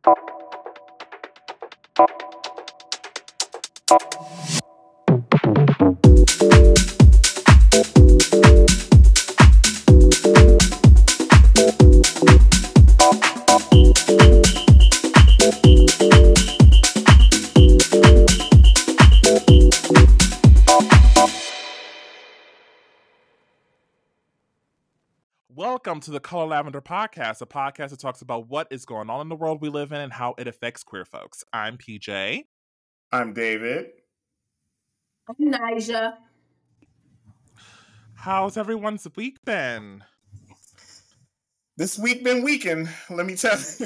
Welcome to the Color Lavender Podcast, a podcast that talks about what is going on in the world we live in and how it affects queer folks. I'm PJ. I'm David. I'm Nija. How's everyone's week been? This week been weekend, let me tell you.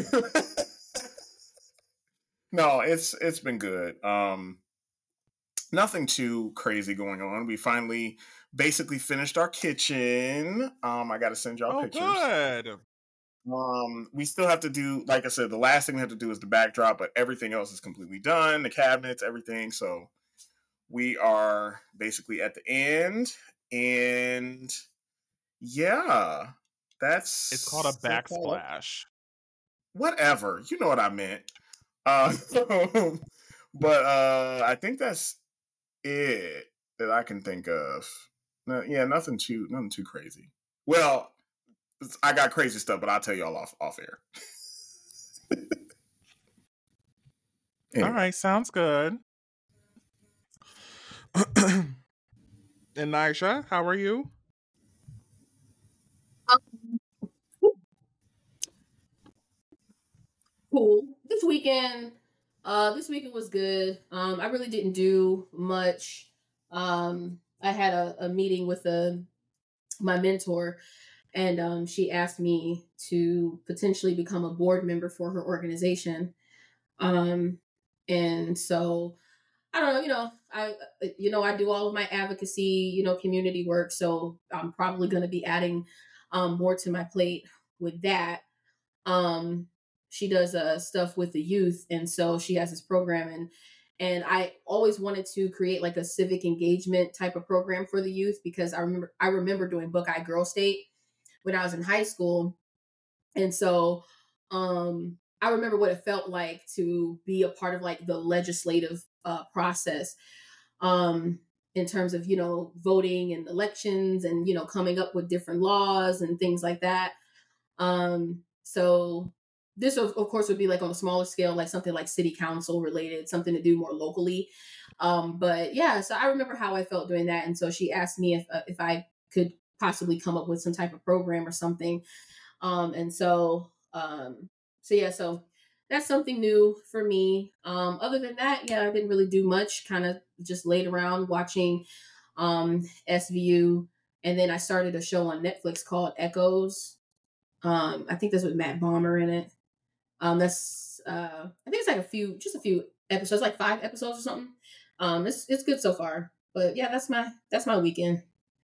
No, it's been good. Nothing too crazy going on. We finally basically finished our kitchen. I got to send y'all pictures. Good. We still have to do, like I said, the last thing we have to do is the backdrop, but everything else is completely done. The cabinets, everything. So we are basically at the end, and yeah, it's called a backsplash. Whatever, you know what I meant. But I think that's it that I can think of. Nothing too crazy. Well, I got crazy stuff, but I'll tell y'all off air. Anyway. All right, sounds good. And Nija, how are you? Cool. This weekend was good. I really didn't do much. I had a meeting with my mentor, and she asked me to potentially become a board member for her organization. And so I don't know, I do all of my advocacy, community work. So I'm probably going to be adding more to my plate with that. She does stuff with the youth, and so she has this program, and I always wanted to create like a civic engagement type of program for the youth, because I remember doing Buckeye Girl State when I was in high school, and so I remember what it felt like to be a part of like the legislative process, in terms of voting and elections, and coming up with different laws and things like that. So this of course would be like on a smaller scale, like something like city council related, something to do more locally. But yeah, so I remember how I felt doing that, and so she asked me if I could possibly come up with some type of program or something. And so that's something new for me. Other than that, I didn't really do much. Kind of just laid around watching SVU, and then I started a show on Netflix called Echoes. I think that's with Matt Bomer in it. That's I think it's like a few episodes, like 5 episodes or something. It's good so far. But yeah, that's my weekend.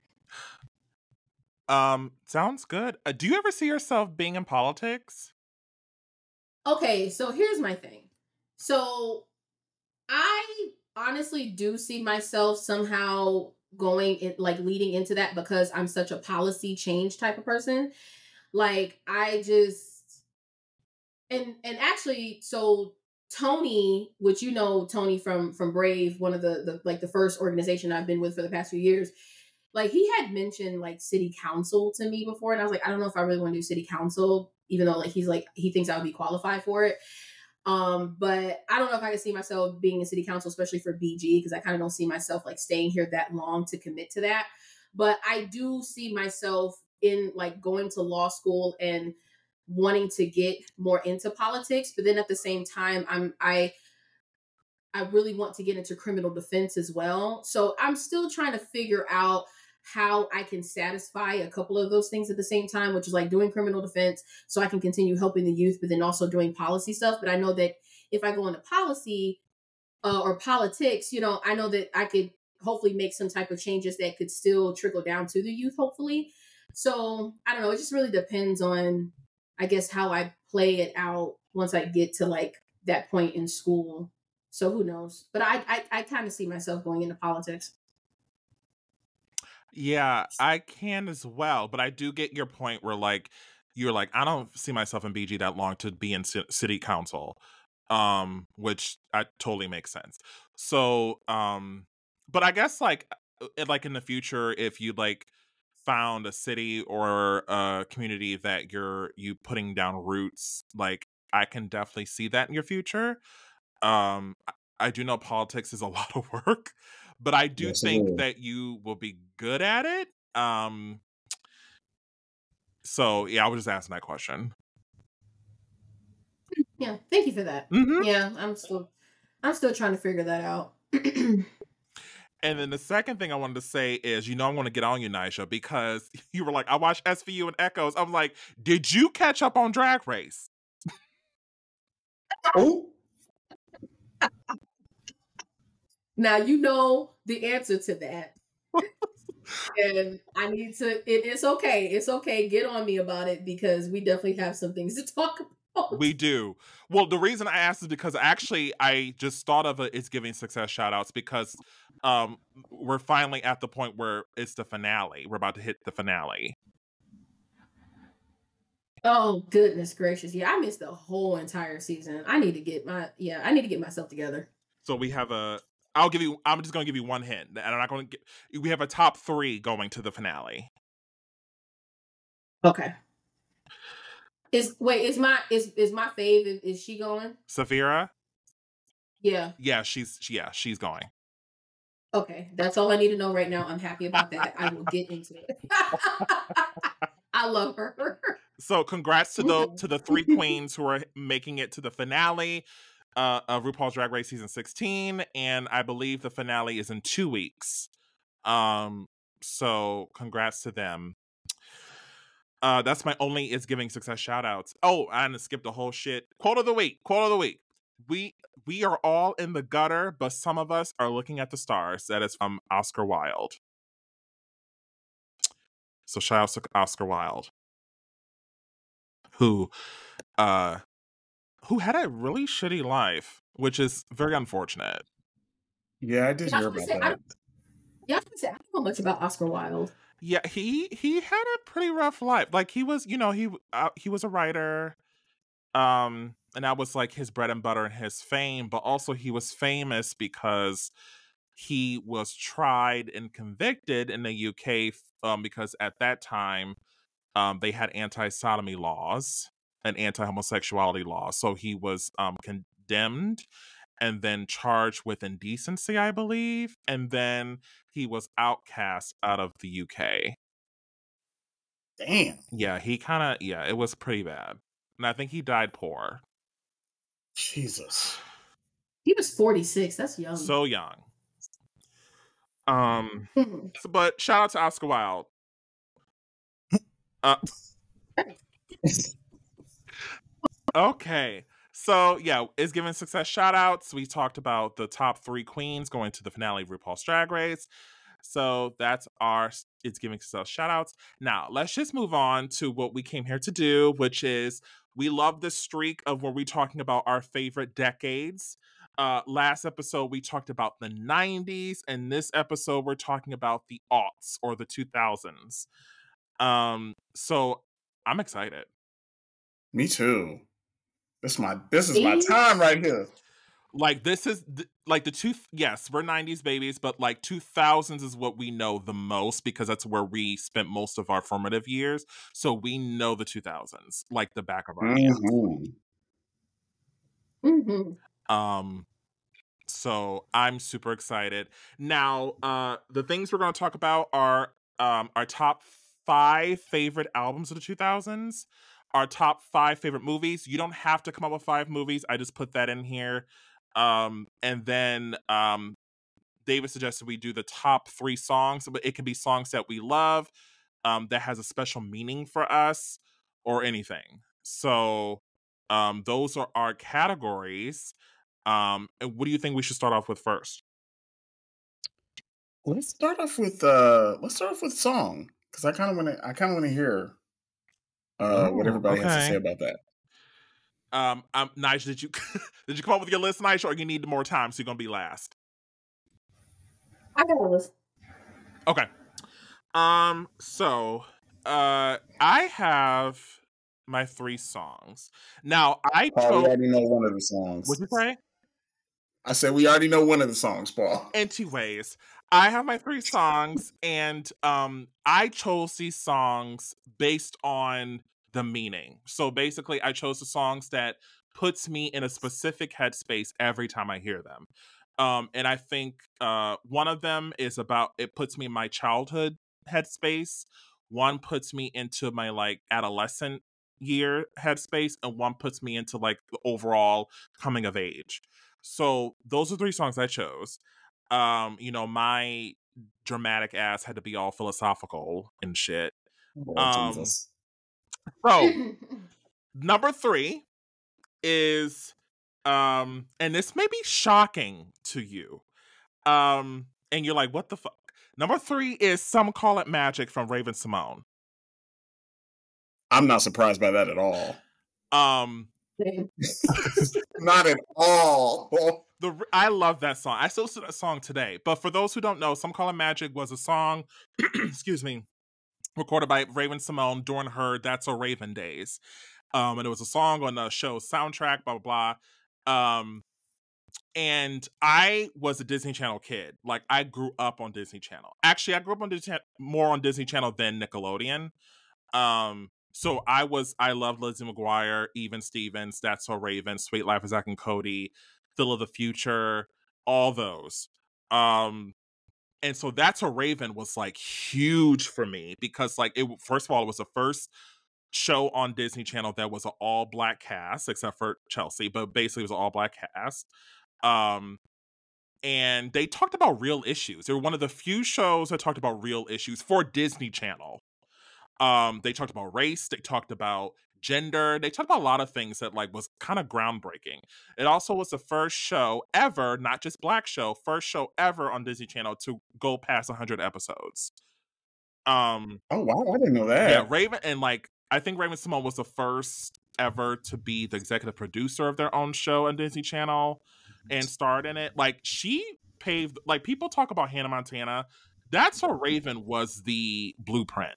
Sounds good. Do you ever see yourself being in politics? Okay, so here's my thing. So I honestly do see myself somehow going in, like leading into that, because I'm such a policy change type of person. Like I just and actually, so Tony, which Tony from Brave, one of the like the first organization I've been with for the past few years, like he had mentioned like city council to me before, and I was like, I don't know if I really want to do city council, even though like he thinks I would be qualified for it. But I don't know if I can see myself being in city council, especially for BG, because I kind of don't see myself like staying here that long to commit to that. But I do see myself in like going to law school and wanting to get more into politics. But then at the same time, I really want to get into criminal defense as well. So I'm still trying to figure out how I can satisfy a couple of those things at the same time, which is like doing criminal defense so I can continue helping the youth, but then also doing policy stuff. But I know that if I go into policy or politics, I know that I could hopefully make some type of changes that could still trickle down to the youth, hopefully. So I don't know. It just really depends on, I guess, how I play it out once I get to like that point in school. So who knows? But I kind of see myself going into politics. Yeah, I can as well. But I do get your point where like you were like, I don't see myself in BG that long to be in city council, which totally makes sense. So, but I guess like in the future, if you like found a city or a community that you putting down roots, like I can definitely see that in your future. I do know politics is a lot of work, but I do think that you will be good at it. So yeah, I was just asking that question. Yeah, thank you for that. Mm-hmm. Yeah, I'm still trying to figure that out. And then the second thing I wanted to say is, I'm going to get on you, Nyjah, because you were like, I watched SVU and Echoes. I'm like, did you catch up on Drag Race? Oh. Now you know the answer to that. And I need to, it's okay. It's okay. Get on me about it because we definitely have some things to talk about. We do. Well, the reason I asked is because actually I just thought of It's Giving Success shout outs because we're finally at the point where it's the finale. We're about to hit the finale. Oh, goodness gracious. Yeah, I missed the whole entire season. I need to get myself together. So we have I'm just going to give you one hint, and I'm not going to we have a top 3 going to the finale. Okay. Is my fave, is she going? Sapphira? Yeah. Yeah, she's going. Okay, that's all I need to know right now. I'm happy about that. I will get into it. I love her. So congrats to the 3 queens who are making it to the finale of RuPaul's Drag Race season 16, and I believe the finale is in 2 weeks. So congrats to them. That's my only It's Giving Success shout outs. Oh, I had to skip the whole shit. Quote of the week. We are all in the gutter, but some of us are looking at the stars. That is from Oscar Wilde. So shout out to Oscar Wilde, who had a really shitty life, which is very unfortunate. Yeah, I did hear about that. I don't know much about Oscar Wilde. Yeah, he had a pretty rough life. Like he was, he was a writer, and that was like his bread and butter and his fame. But also, he was famous because he was tried and convicted in the UK, because at that time, they had anti-sodomy laws and anti-homosexuality laws. So he was condemned and then charged with indecency, I believe. And then he was outcast out of the UK. Damn. Yeah, it was pretty bad. And I think he died poor. Jesus. He was 46. That's young. So young. But shout out to Oscar Wilde. Okay. So yeah, It's Giving Success shout outs. We talked about the top 3 queens going to the finale of RuPaul's Drag Race. So that's our It's Giving Success shout outs. Now let's just move on to what we came here to do, which is we love this streak of where we're talking about our favorite decades. Last episode we talked about the 90s, and this episode we're talking about the aughts or the 2000s. So I'm excited. Me too. This is my time right here. Like this is like yes, we're 90s babies, but like 2000s is what we know the most because that's where we spent most of our formative years. So we know the 2000s like the back of our hands. So I'm super excited. Now, the things we're going to talk about are our top 5 favorite albums of the 2000s, our top 5 favorite movies. You don't have to come up with 5 movies. I just put that in here. And then David suggested we do the top 3 songs, but it can be songs that we love, that has a special meaning for us or anything. So those are our categories. And what do you think we should start off with first? Let's start off with song, because I kind of want to hear what everybody has to say about that. Nyjah, did you come up with your list, Nyjah, or you need more time so you're gonna be last? I got a list. Okay. So I have my 3 songs. Now, I Paul, we chose. already know one of the songs. What'd you say? I said we already know one of the songs, Paul. Anyways, I have my 3 songs, and I chose these songs based on the meaning. So basically, I chose the songs that puts me in a specific headspace every time I hear them. And I think one of them is about, it puts me in my childhood headspace. One puts me into my like adolescent year headspace, and one puts me into like the overall coming of age. So those are 3 songs I chose. My dramatic ass had to be all philosophical and shit. Oh, Jesus. So number 3 is and this may be shocking to you. And you're like, what the fuck? Number 3 is Some Call It Magic from Raven-Symoné. I'm not surprised by that at all. Not at all. I love that song. I still listen to that song today. But for those who don't know, Some Call It Magic was a song, excuse me, recorded by Raven-Symoné during her That's So Raven days. And it was a song on the show's soundtrack, blah, blah, blah. And I was a Disney Channel kid. Like, I grew up on Disney Channel. Actually, I grew up on more on Disney Channel than Nickelodeon. So I loved Lizzie McGuire, Even Stevens, That's So Raven, Sweet Life of Zack and Cody, Phil of the Future, all those. And so That's So Raven was like huge for me because like first of all, it was the first show on Disney Channel that was an all black cast, except for Chelsea, but basically it was an all black cast. And they talked about real issues. They were one of the few shows that talked about real issues for Disney Channel. They talked about race, they talked about gender, they talked about a lot of things that like was kind of groundbreaking. It also was the first show ever, not just black show, first show ever on Disney Channel to go past 100 episodes. Oh wow, I didn't know that. Yeah, Raven, and like I think Raven-Symoné was the first ever to be the executive producer of their own show on Disney Channel and starred in it. Like she paved, like people talk about Hannah Montana. That's So Raven was the blueprint.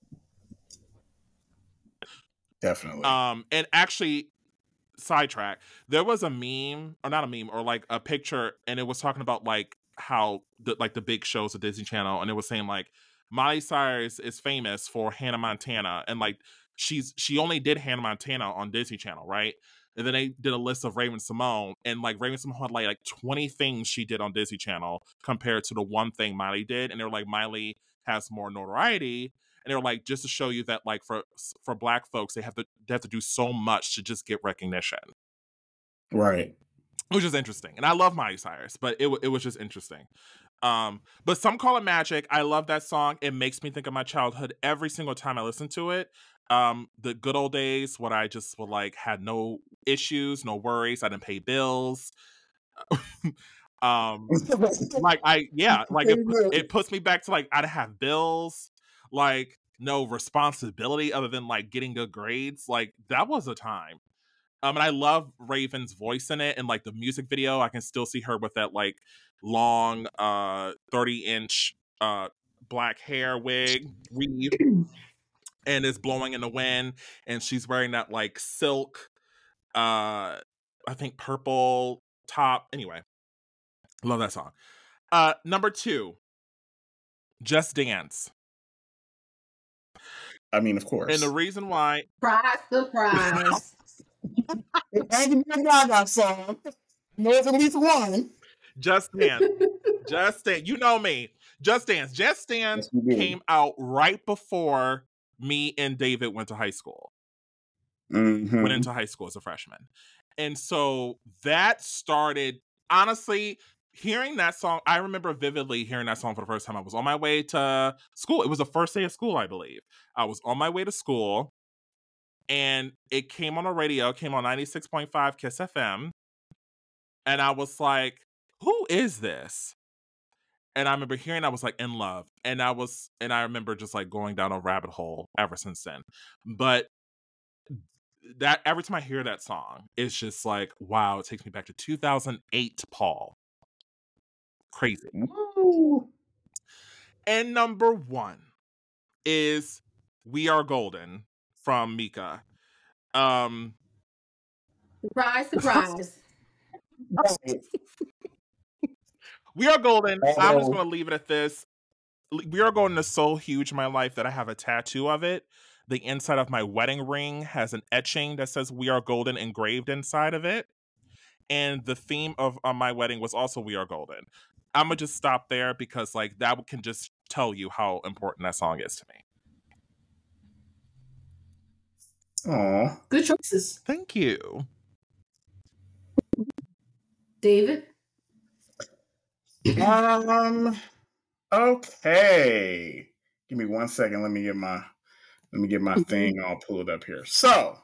Definitely. And actually, sidetrack, there was a meme, or not a meme, or like a picture, and it was talking about like how the big shows of Disney Channel, and it was saying like Miley Cyrus is famous for Hannah Montana, and like she only did Hannah Montana on Disney Channel, right? And then they did a list of Raven-Symoné, and like Raven-Symoné had like 20 things she did on Disney Channel compared to the one thing Miley did, and they were like, Miley has more notoriety. And they were like, just to show you that, like, for Black folks, they have to do so much to just get recognition, right? Which is interesting. And I love Miley Cyrus, but it was just interesting. But Some Call It Magic, I love that song. It makes me think of my childhood every single time I listen to it. The good old days when I just had no issues, no worries. I didn't pay bills. It puts me back to like I didn't have bills. Like no responsibility other than like getting good grades. Like that was a time. And I love Raven's voice in it, and like the music video, I can still see her with that like long 30-inch black hair weave and it's blowing in the wind, and she's wearing that like silk I think purple top. Anyway, love that song. Number 2, Just Dance. I mean, of course. And the reason why... Surprise. Gaga song. There's at least one. Just Dance. Just Dance. You know me. Just Dance. Just Dance came out right before me and David went to high school. Mm-hmm. Went into high school as a freshman. And so that started... Honestly... Hearing that song, I remember vividly hearing that song for the first time. I was on my way to school. It was the first day of school, I believe. I was on my way to school, and it came on the radio. It came on 96.5 Kiss FM, and I was like, "Who is this?" And I remember hearing, I was like in love, and I remember just like going down a rabbit hole ever since then. But that every time I hear that song, it's just like, wow, it takes me back to 2008, Paul. Crazy. Woo. And number 1 is We Are Golden from Mika. Um, Surprise, surprise. We Are Golden. I'm just Oh. going to leave it at this. We Are Golden is so huge in my life that I have a tattoo of it. The inside of my wedding ring has an etching that says We Are Golden engraved inside of it. And the theme of my wedding was also We Are Golden. I'm going to just stop there because like that can just tell you how important that song is to me. Aw. Good choices. Thank you. David? Okay. Give me 1 second. Let me get my thing all pulled up here. So,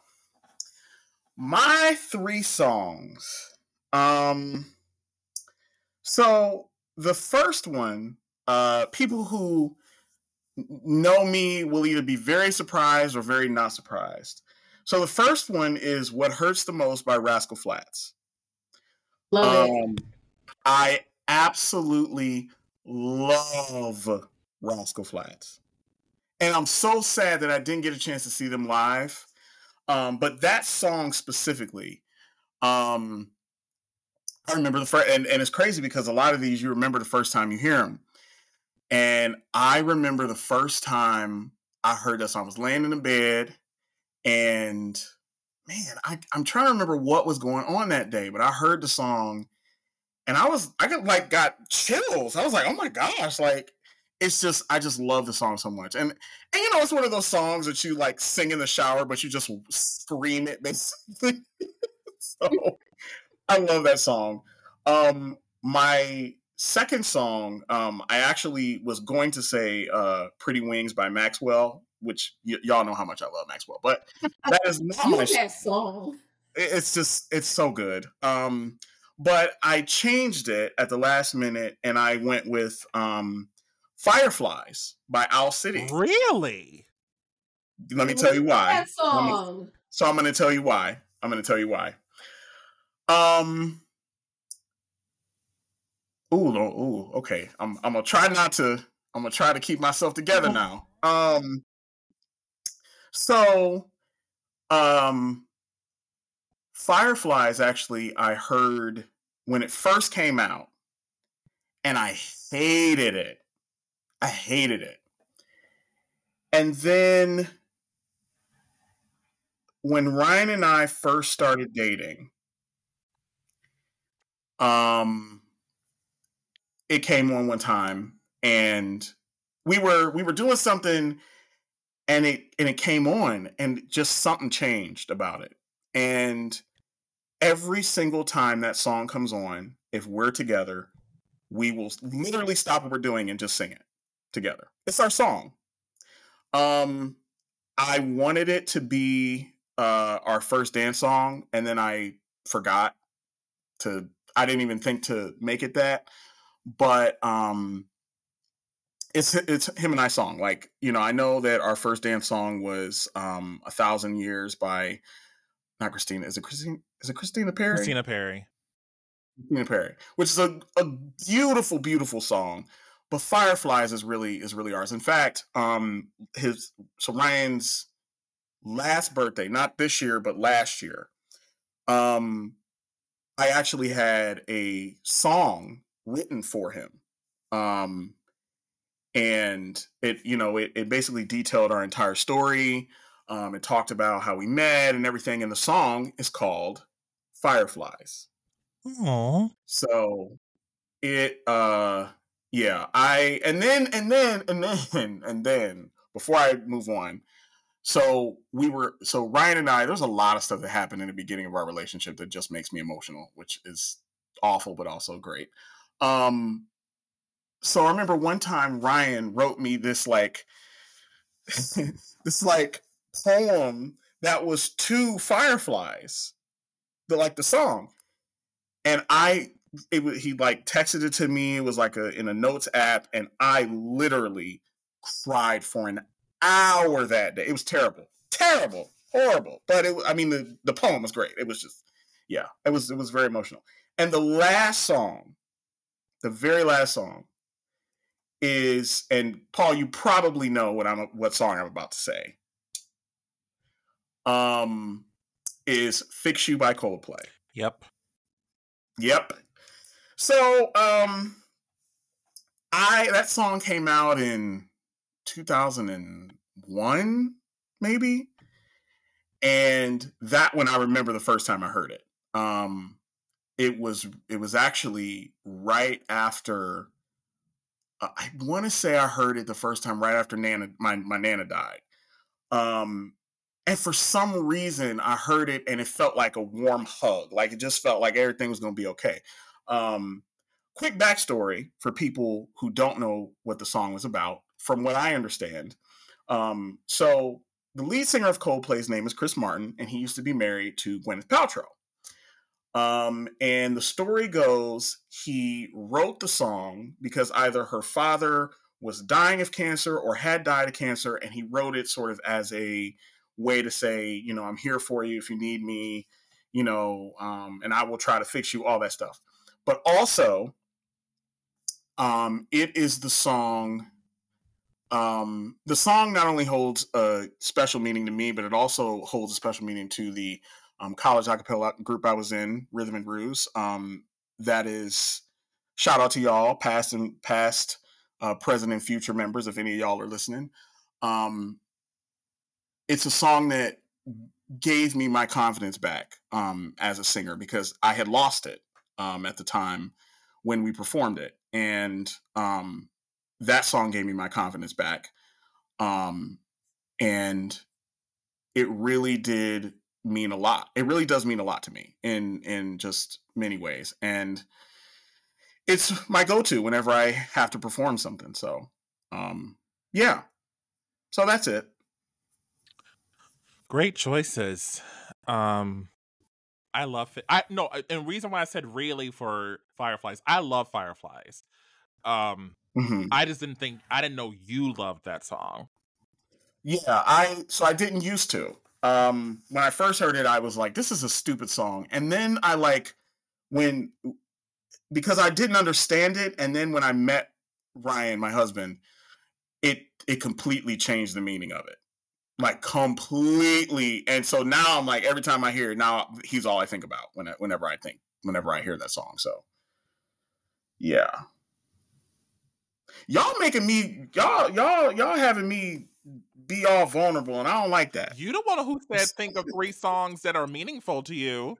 my 3 songs. So the first one, people who know me will either be very surprised or very not surprised. So the first one is What Hurts the Most by Rascal Flatts. Love it. I absolutely love Rascal Flatts. And I'm so sad that I didn't get a chance to see them live. But that song specifically, I remember the first, and it's crazy because a lot of these you remember the first time you hear them. And I remember the first time I heard that song. I was laying in the bed, and man, I'm trying to remember what was going on that day, but I heard the song, and I got chills. I was like, oh my gosh, like it's just I just love the song so much, and you know it's one of those songs that you like sing in the shower, but you just scream it basically. So I love that song. My second song, I actually was going to say "Pretty Wings" by Maxwell, which y'all know how much I love Maxwell, but that is not my that song. It's so good. But I changed it at the last minute, and I went with "Fireflies" by Owl City. Really? Let me tell you why. That song. So I'm going to tell you why. Okay. I'm gonna try to keep myself together now. Fireflies actually I heard when it first came out, and I hated it. And then when Ryan and I first started dating, it came on one time, and we were doing something, and it came on, and just something changed about it. And every single time that song comes on, if we're together, we will literally stop what we're doing and just sing it together. It's our song. I wanted it to be our first dance song, and then I forgot to. I didn't even think to make it that. But it's him and I song. Like, you know, I know that our first dance song was 1,000 Years by not Christina. Is it Christina Perri? Christina Perri. Which is a beautiful, beautiful song. But Fireflies is really ours. In fact, Ryan's last birthday, not this year, but last year, I actually had a song written for him. And it basically detailed our entire story. It talked about how we met and everything. And the song is called Fireflies. Aww. So it, and then before I move on, so Ryan and I, there's a lot of stuff that happened in the beginning of our relationship that just makes me emotional, which is awful, but also great. So I remember one time Ryan wrote me this poem that was to Fireflies, the song. And he texted it to me. It was in a notes app, and I literally cried for an hour that day. It was terrible, horrible. But the poem was great. It was just, yeah, it was very emotional. And the very last song is, and Paul, you probably know what song I'm about to say. is "Fix You" by Coldplay. Yep. Yep. So, that song came out in 2001, maybe, and that one I remember the first time I heard it. It was actually right after. I want to say I heard it the first time right after my Nana died. And for some reason, I heard it and it felt like a warm hug. Like it just felt like everything was going to be okay. Quick backstory for people who don't know what the song was about, from what I understand. So the lead singer of Coldplay's name is Chris Martin, and he used to be married to Gwyneth Paltrow. And the story goes, he wrote the song because either her father was dying of cancer or had died of cancer, and he wrote it sort of as a way to say, you know, I'm here for you if you need me, you know, and I will try to fix you, all that stuff. But also, it is the song. The song not only holds a special meaning to me, but it also holds a special meaning to the college a cappella group I was in, Rhythm and Ruse. That is, shout out to y'all, past, present, and future members, if any of y'all are listening. It's a song that gave me my confidence back as a singer, because I had lost it at the time when we performed it. And that song gave me my confidence back. And it really did mean a lot. It really does mean a lot to me in just many ways. And it's my go-to whenever I have to perform something. So, yeah. So that's it. Great choices. I love it. And reason why I said really for Fireflies, I love Fireflies. I just I didn't know you loved that song. Yeah, I didn't used to. When I first heard it, I was like, this is a stupid song. And then because I didn't understand it, and then when I met Ryan, my husband, it completely changed the meaning of it. Like completely. And so now I'm like, every time I hear it, now he's all I think about whenever I hear that song. So yeah. Y'all having me be all vulnerable, and I don't like that. You the one who said think of 3 songs that are meaningful to you.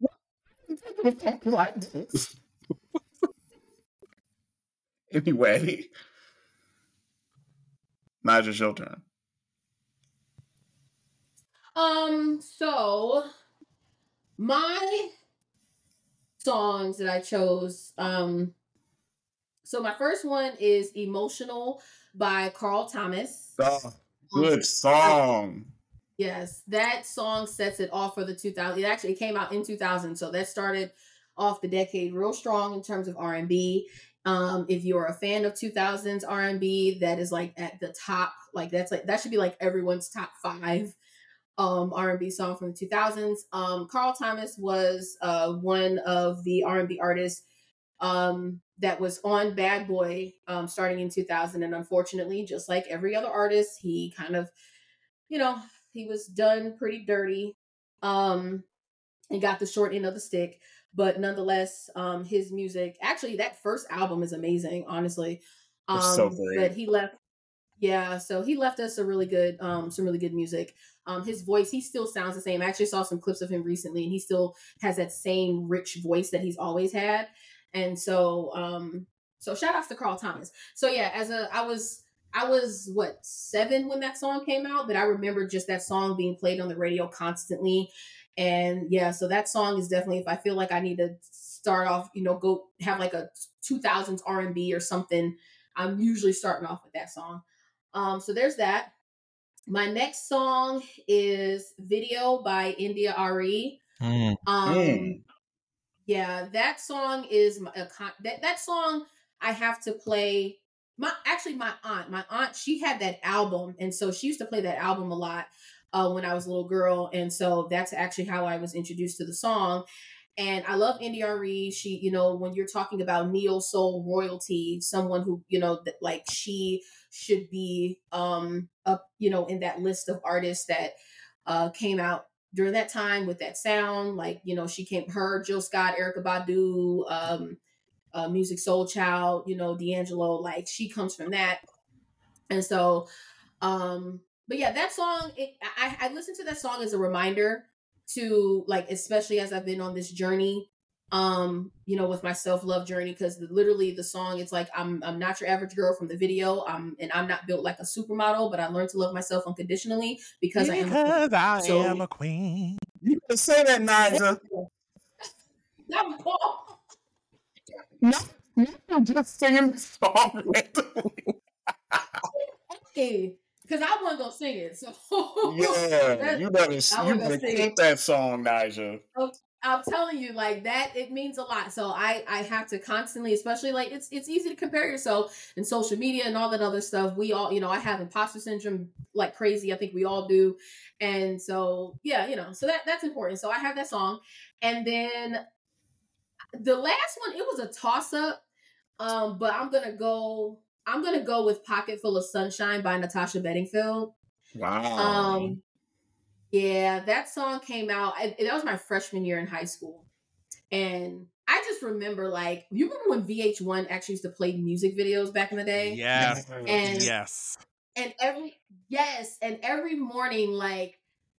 Anyway, Nigel, your turn. So my songs that I chose, so my first one is "Emotional" by Carl Thomas. Oh, good song. Yes, that song sets it off for the 2000s. It actually came out in 2000, so that started off the decade real strong in terms of R&B. If you're a fan of 2000s R&B, that is like at the top. Like that should be like everyone's top 5 R&B song from the 2000s. Carl Thomas was one of the R&B artists that was on Bad Boy starting in 2000, and unfortunately, just like every other artist, he kind of, he was done pretty dirty and got the short end of the stick. But nonetheless, his music, actually, that first album is amazing, honestly. It's so great. But he left. Yeah, so he left us some really good music. His voice, he still sounds the same. I actually saw some clips of him recently, and he still has that same rich voice that he's always had. And so, so shout outs to Carl Thomas. So yeah, I was what, 7 when that song came out, but I remember just that song being played on the radio constantly. And yeah, so that song is definitely, if I feel like I need to start off, go have like a 2000s R&B or something, I'm usually starting off with that song. So there's that. My next song is "Video" by India Arie. Yeah, that song is that song I have to play. My aunt, she had that album, and so she used to play that album a lot when I was a little girl, and so that's actually how I was introduced to the song. And I love India Arie. She, when you're talking about neo soul royalty, someone who, like she should be up, in that list of artists that came out during that time with that sound, like, you know, she came, her, Jill Scott, Erica Badu, Music Soul Child, you know, D'Angelo, like she comes from that. And so, but yeah, that song, I listened to that song as a reminder to, like, especially as I've been on this journey, you know, with my self-love journey, because literally the song, it's like, I'm not your average girl from the video. And I'm not built like a supermodel, but I learned to love myself unconditionally because I am a queen. Because I So am a queen. You can say that, Naija. that was Paul. No, I'm just singing the song randomly. Okay, because I wasn't gonna sing it. So Yeah, you better keep that song, Naija. I'm telling you, like that, it means a lot. So I have to constantly, especially like it's easy to compare yourself in social media and all that other stuff. We all, you know, I have imposter syndrome like crazy. I think we all do. And so yeah, you know, so that's important. So I have that song. And then the last one, it was a toss up. But I'm gonna go with Pocket Full of Sunshine by Natasha Bedingfield. Wow. Yeah, that song came out. That was my freshman year in high school, and I just remember, like, you remember when VH1 actually used to play music videos back in the day? Yes. And yes. And every morning, like,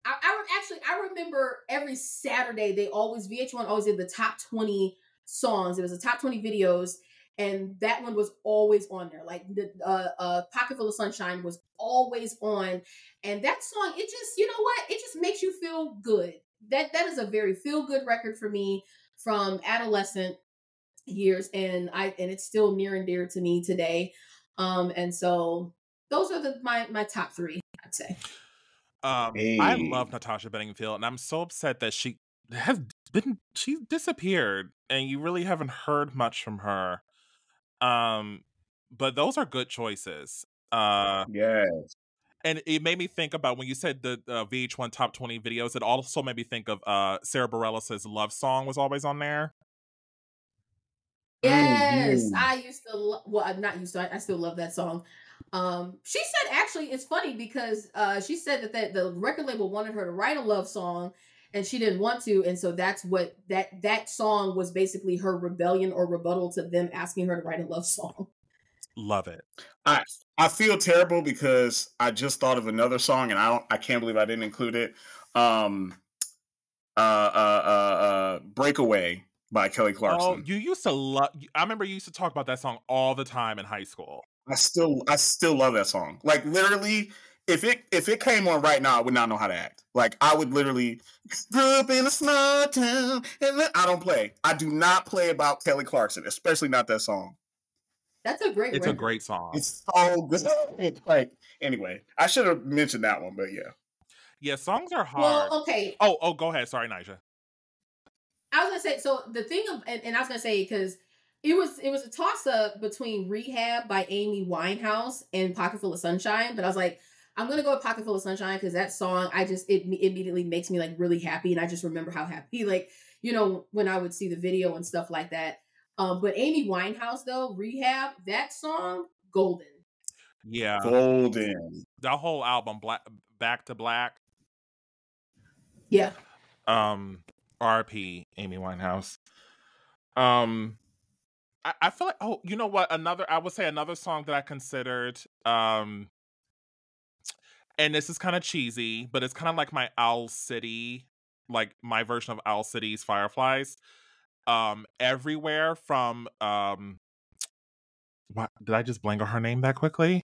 I remember every Saturday VH1 always did the top 20 songs. It was the top 20 videos, and that one was always on there. Like the Pocket Full of Sunshine was always on, and that song, it just, you know what, it just makes you feel good. That is a very feel good record for me from adolescent years, and it's still near and dear to me today. And so those are my top three, I'd say. I love Natasha Bedingfield, and I'm so upset that she disappeared, and you really haven't heard much from her. But those are good choices. Yes. And it made me think about when you said the VH1 top 20 videos. It also made me think of Sarah Bareilles' "Love Song" was always on there. Yes, I used to. Well, I'm not used to. I still love that song. She said, actually, it's funny because she said that the record label wanted her to write a love song, and she didn't want to, and so that's what that song was basically her rebellion or rebuttal to them asking her to write a love song. Love it. I feel terrible because I just thought of another song, and I can't believe I didn't include it. Breakaway by Kelly Clarkson. Oh, you used to love. I remember you used to talk about that song all the time in high school. I still love that song. Like, literally, if it came on right now, I would not know how to act. Like, I would literally grew up in a small town, and I don't play. I do not play about Kelly Clarkson, especially not that song. That's a great. It's a great song. It's so good. It's like, anyway, I should have mentioned that one, but yeah. Yeah, songs are hard. Well, okay. Oh, go ahead. Sorry, Naija. I was gonna say, so the thing of, and I was gonna say, because it was a toss up between Rehab by Amy Winehouse and Pocket Full of Sunshine, but I was like, I'm gonna go with Pocket Full of Sunshine because that song, it immediately makes me like really happy, and I just remember how happy, like, you know, when I would see the video and stuff like that. But Amy Winehouse, though, Rehab, that song, golden. Yeah, golden. The whole album, Back to Black. Yeah. R.I.P. Amy Winehouse. I feel like, oh, you know what? I would say another song that I considered, and this is kind of cheesy, but it's kind of like my Owl City, like my version of Owl City's Fireflies. Everywhere from, what, did I just blank on her name that quickly?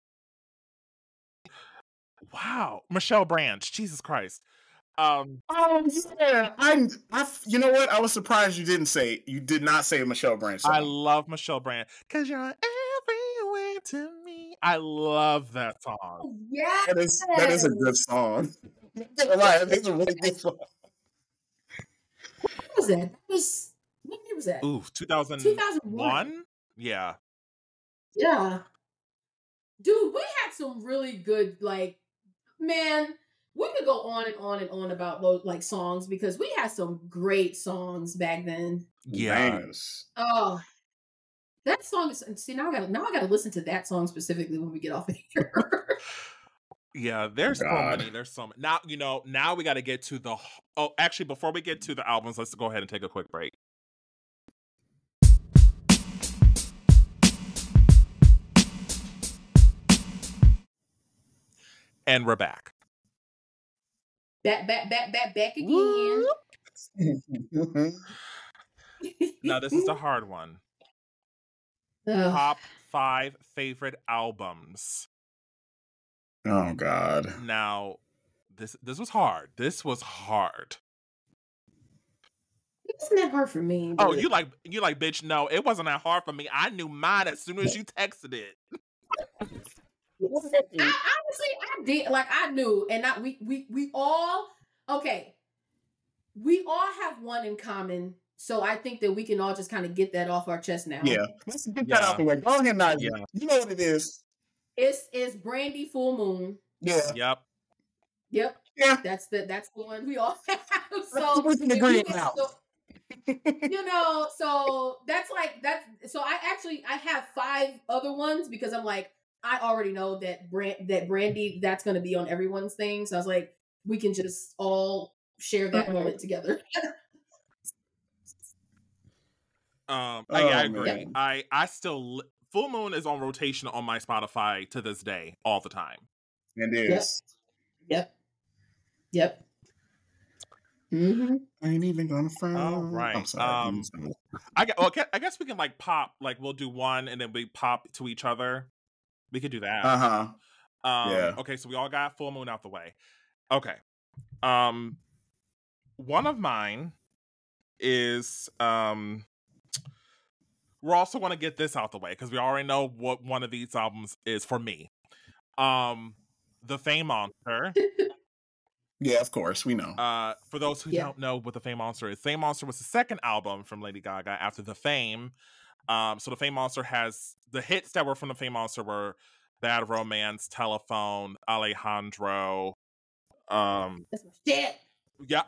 Wow. Michelle Branch. Jesus Christ. Oh yeah, you know what? I was surprised you did not say a Michelle Branch song. I love Michelle Branch. 'Cause you're everywhere to me. I love that song. Oh, yeah, that is a good song. It's a really good song. What was that? What year was that? Ooh, 2001? Yeah. Yeah. Dude, we had some really good, like, man, we could go on and on and on about those, like, songs, because we had some great songs back then. Yeah. Oh, that song is, see, now I gotta listen to that song specifically when we get off of here. Yeah, there's so God. many. There's so many. Now, now we got to get to the. Oh, actually, before we get to the albums, let's go ahead and take a quick break. And we're back. Back again. Now, this is the hard one. Top 5 favorite albums. Oh God. Now, this was hard. This was hard. Isn't that hard for me? Oh, you like, bitch, no, it wasn't that hard for me. I knew mine as soon as you texted it. Honestly, I did. Like, I knew, and we all, okay, we all have one in common. So I think that we can all just kind of get that off our chest now. Yeah. Let's get that out the way. Go ahead, Nigel. Yeah. You know what it is. It's Brandy Full Moon. Yeah. Yep. Yeah. That's the one we all have. So we can agree now. So that's so I have 5 other ones because I'm like, I already know that Brandy, that's going to be on everyone's thing. So I was like, we can just all share that moment together. I agree. Man. I still Full Moon is on rotation on my Spotify to this day, all the time. It is. Yep. Mm-hmm. I ain't even gonna front. All right. I'm sorry. I guess we can like pop, like we'll do one and then we pop to each other. We could do that. Yeah. Okay, so we all got Full Moon out the way. Okay. One of mine is we're also going to get this out the way because we already know what one of these albums is for me. The Fame Monster. Yeah, of course, we know. For those who don't know what the Fame Monster is, Fame Monster was the second album from Lady Gaga after The Fame. So the Fame Monster has the hits that were from the Fame Monster were Bad Romance, Telephone, Alejandro. That's my shit. Yeah.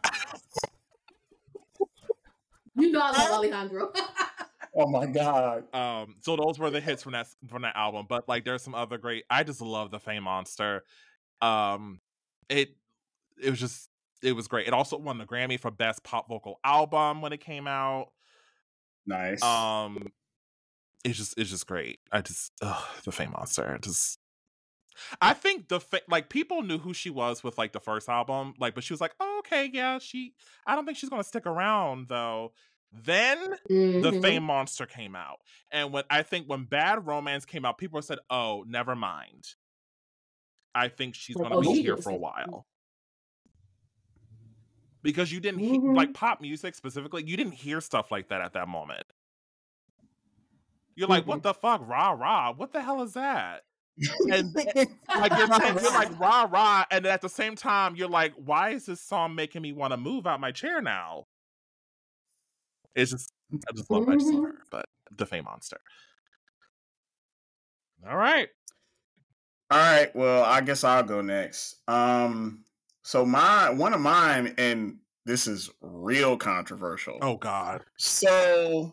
You know I love Alejandro. Oh my God. So those were the hits from that album. But like there's some other great, I just love the Fame Monster. It was great. It also won the Grammy for Best Pop Vocal Album when it came out. Nice. It's just great. The Fame Monster. I think people knew who she was with like the first album, like, but she was like, oh, okay, yeah, I don't think she's gonna stick around though. Then the Fame Monster came out, and when Bad Romance came out, people said, oh, never mind. I think she's gonna be here for a while. Because you didn't like pop music specifically, you didn't hear stuff like that at that moment. You're like, what the fuck, rah rah? What the hell is that? And like you're like rah rah, and at the same time you're like, why is this song making me want to move out my chair now? I just love her, but the Fame Monster. All right. Well, I guess I'll go next. So one of mine, and this is real controversial. Oh God. So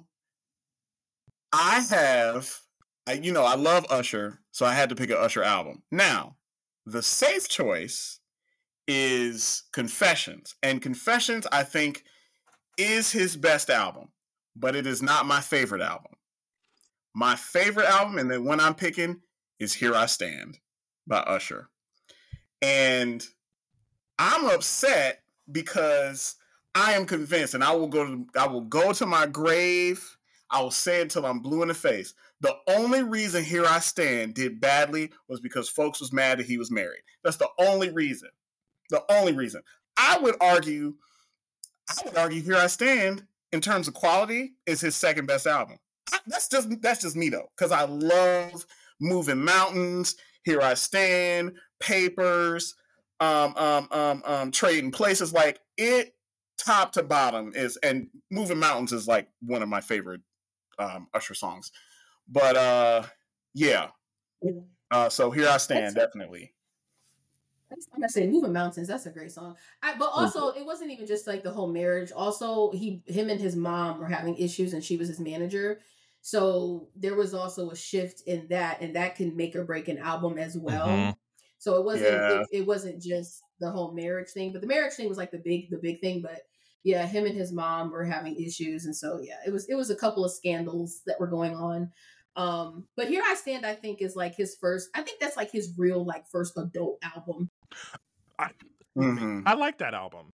I love Usher, so I had to pick an Usher album. Now, the safe choice is Confessions, and Confessions, I think, is his best album, but it is not my favorite album. My favorite album, and the one I'm picking, is Here I Stand by Usher. And I'm upset because I am convinced, and I will go to my grave. I will say it till I'm blue in the face. The only reason Here I Stand did badly was because folks was mad that he was married. That's the only reason. The only reason. I would argue Here I Stand, in terms of quality, is his second best album. That's just me though, because I love Moving Mountains, Here I Stand, Papers, Trading Places. Like, it top to bottom is, and Moving Mountains is like one of my favorite Usher songs. But yeah. So Here I Stand, definitely. I'm gonna say Moving Mountains. That's a great song. But also, it wasn't even just like the whole marriage. Also, him and his mom were having issues, and she was his manager. So there was also a shift in that, and that can make or break an album as well. So it wasn't Yeah. it wasn't just the whole marriage thing, but the marriage thing was like the big thing. But yeah, him and his mom were having issues, and so yeah, it was a couple of scandals that were going on. But Here I Stand, I think, is like his first. I think that's like his real like first adult album. Mhm. I like that album.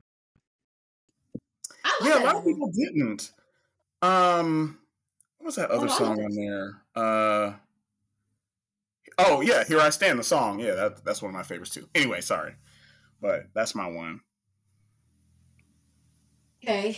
I love Yeah, a that lot of album. people didn't. What was that other no, I song love on it. there? Oh yeah, Here I Stand, the song. Yeah, that's one of my favorites too. Anyway, sorry, but that's my one. Okay.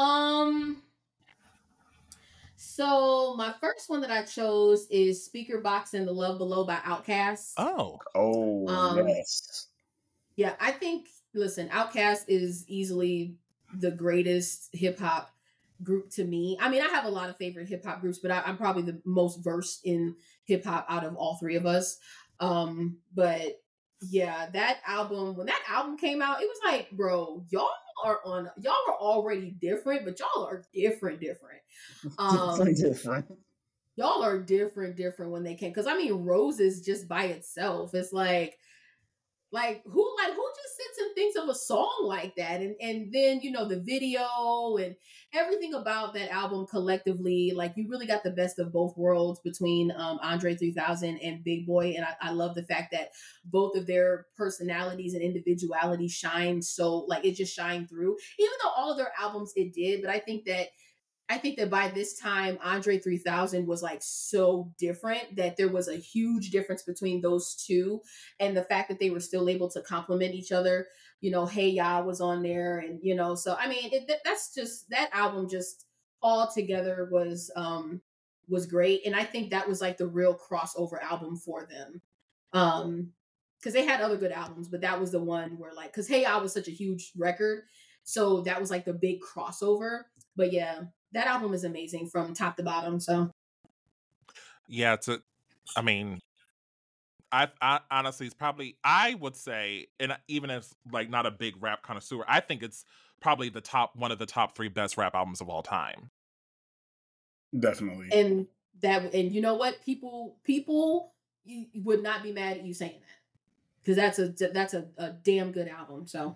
So my first one that I chose is Speaker Box and the Love Below by Outkast. Oh, Oh Um, yes. yeah, I think listen, Outkast is easily the greatest hip hop group to me. I mean, I have a lot of favorite hip hop groups, but I'm probably the most versed in hip hop out of all three of us. But yeah, that album, when that album came out, it was like, bro, y'all are already different, but y'all are different. Um, Different. y'all are different when they came. Cause I mean, Roses just by itself, it's like who just sits and thinks of a song like that, and then you know the video and everything about that album collectively, like you really got the best of both worlds between Andre 3000 and Big Boy. And I love the fact that both of their personalities and individuality shine, so like it just shined through, even though all of their albums it did. But I think that by this time, Andre 3000 was like so different that there was a huge difference between those two. And the fact that they were still able to complement each other, you know, Hey Ya was on there. And, you know, so I mean, that's just that album just all together was great. And I think that was like the real crossover album for them. Because they had other good albums, but that was the one where like, because Hey Ya was such a huge record. So that was like the big crossover. But yeah, that album is amazing from top to bottom. So yeah. I mean, I honestly, it's probably, I would say, and even if like not a big rap connoisseur, I think it's probably one of the top three best rap albums of all time. Definitely. and and you know what, people would not be mad at you saying that because that's a damn good album. So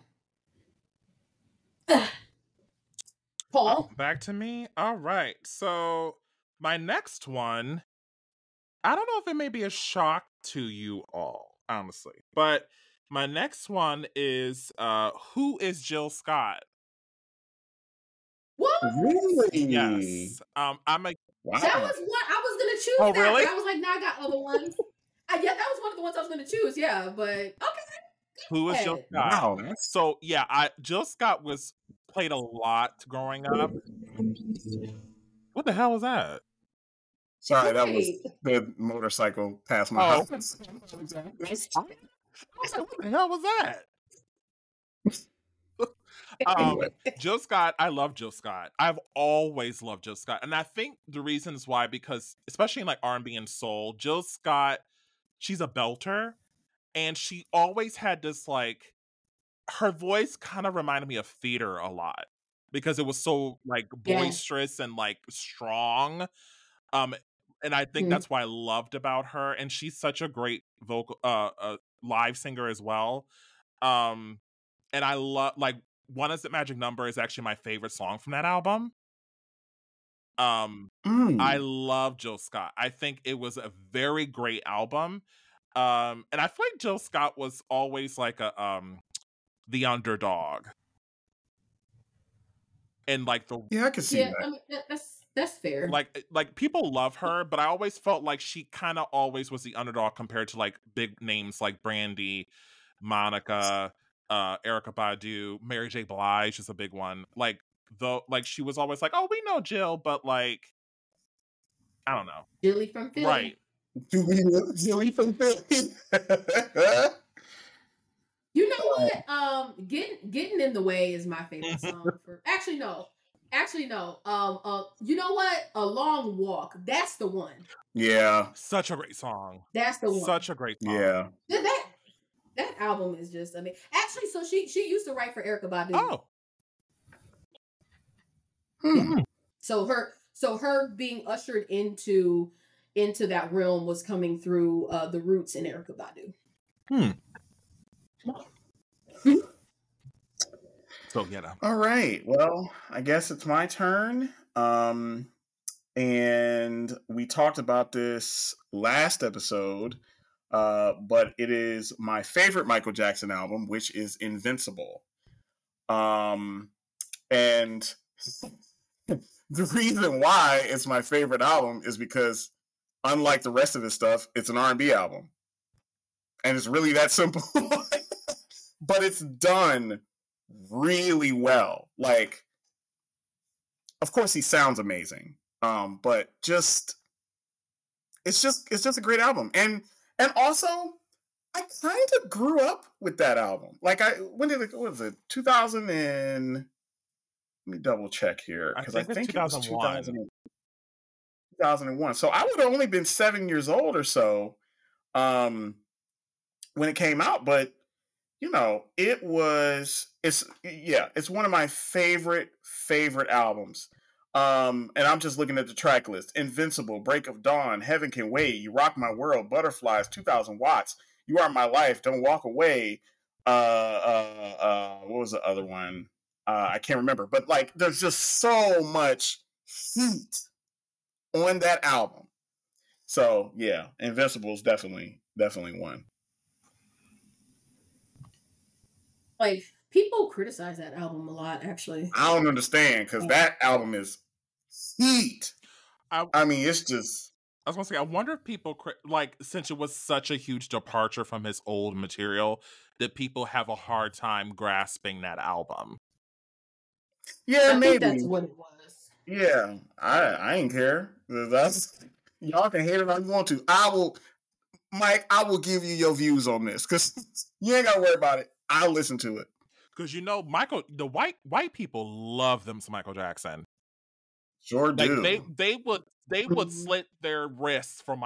Oh, Paul, back to me. All right. So my next one, I don't know if it may be a shock to you all, honestly, but my next one is Who is Jill Scott? what? Really? Yes. I'm a That Wow. was what I was gonna choose Oh, that, but really? I was like, nah, I got other ones. Yeah, that was one of the ones I was gonna choose. Yeah, but okay. Who is Jill Scott? Wow. That's So yeah, Jill Scott was played a lot growing up. What the hell was that? sorry. That was Wait. the motorcycle past my Oh, house. I was like, what the hell was that? Anyway. Jill Scott, I love Jill Scott. I've always loved Jill Scott, and I think the reason is why, because especially in like R&B and soul, Jill Scott, she's a belter, and she always had this like, her voice kind of reminded me of theater a lot because it was so like Yeah. boisterous and like strong. Um, and I think Mhm. that's what I loved about her, and she's such a great vocal, live singer as well. Um, and I love like One Is It Magic Number is actually my favorite song from that album. I Mm. love Jill Scott. I think it was a very great album. And I feel like Jill Scott was always like the underdog. And like Yeah, I can see Yeah, that. I mean that's fair. like people love her, but I always felt like she kind of always was the underdog compared to like big names like Brandy, Monica, Erica Badu, Mary J. Blige is a big one. Like though, like she was always like, "Oh, we know Jill," but like I don't know, Billy from Philly. right? Do we look silly from Philly? You know what? Getting in the way is my favorite song for. Actually no. You know what? A Long Walk. That's the one. Yeah. Such a great song. That's the one. Such a great song. Yeah. That album is just. I mean, actually, so she used to write for Erica Badu. Oh, Hmm. So her being ushered into that realm was coming through the Roots and Erica Badu. So, yeah. All right. Well, I guess it's my turn. And we talked about this last episode, but it is my favorite Michael Jackson album, which is Invincible. And the reason why it's my favorite album is because, unlike the rest of his stuff, it's an R&B album, and it's really that simple. But it's done really well. Like, of course, he sounds amazing, but it's just a great album, and also I kind of grew up with that album. Like, what was it? 2000 and let me double check here, because I think it was 2001. So I would have only been 7 years old or so when it came out, but it's one of my favorite albums. And I'm just looking at the track list: Invincible, Break of Dawn, Heaven Can Wait, You Rock My World, Butterflies, 2000 Watts, You Are My Life, Don't Walk Away. What was the other one? I can't remember, but like, there's just so much heat on that album. So yeah, Invincible is definitely one. Like, people criticize that album a lot, actually. I don't understand, because that album is heat. I mean, it's just... I was going to say, I wonder if people, like, since it was such a huge departure from his old material, that people have a hard time grasping that album. Yeah, I maybe. think that's what it was. Yeah, I ain't care. Y'all can hate it if you want to. Mike, I will give you your views on this, because you ain't got to worry about it. I'll listen to it. Because the white people love them some Michael Jackson. Sure do. Like, they would slit their wrists for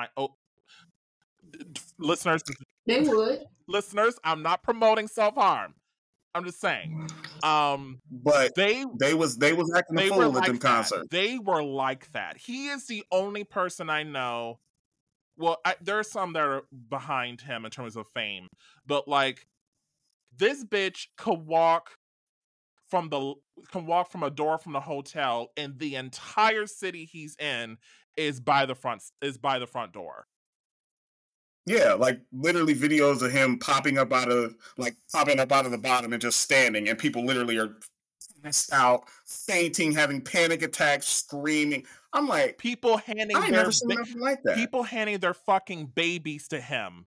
listeners. They would. Listeners, I'm not promoting self-harm. I'm just saying. But they was acting a fool at them concerts. They were like that. He is the only person I know. Well, there are some that are behind him in terms of fame, but like, this bitch could walk from a door from the hotel, and the entire city he's in is by the front door. Yeah, like, literally videos of him popping up out of the bottom and just standing, and people literally are passed out, fainting, having panic attacks, screaming. I'm like, people handing I ain't never seen nothing like that. People handing their fucking babies to him.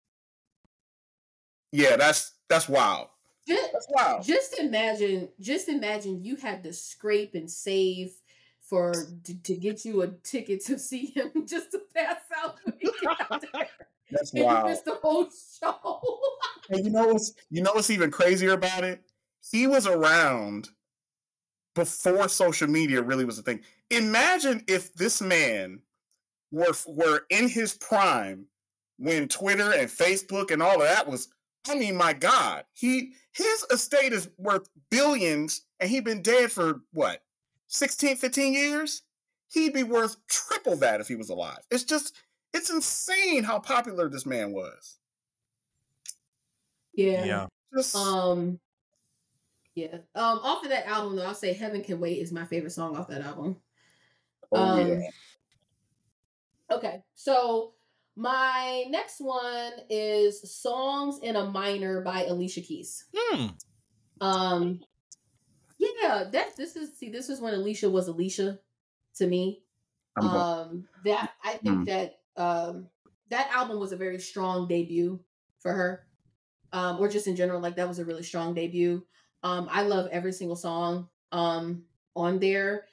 Yeah, that's wild. That's wild. Just imagine you had to scrape and save to get you a ticket to see him, just to pass out when he got out there. That's and wild. You missed the whole show. And you know what's even crazier about it? He was around before social media really was a thing. Imagine if this man were in his prime when Twitter and Facebook and all of that was. I mean, my God, his estate is worth billions, and he'd been dead for what, 16, 15 years? He'd be worth triple that if he was alive. It's insane how popular this man was. Yeah. Yeah. Off of that album, though, I'll say "Heaven Can Wait" is my favorite song off that album. Yeah. Okay, so my next one is "Songs in a Minor" by Alicia Keys. Yeah, this is when Alicia was Alicia to me. That I think that album was a very strong debut for her. Or just in general, like, that was a really strong debut. I love every single song on there.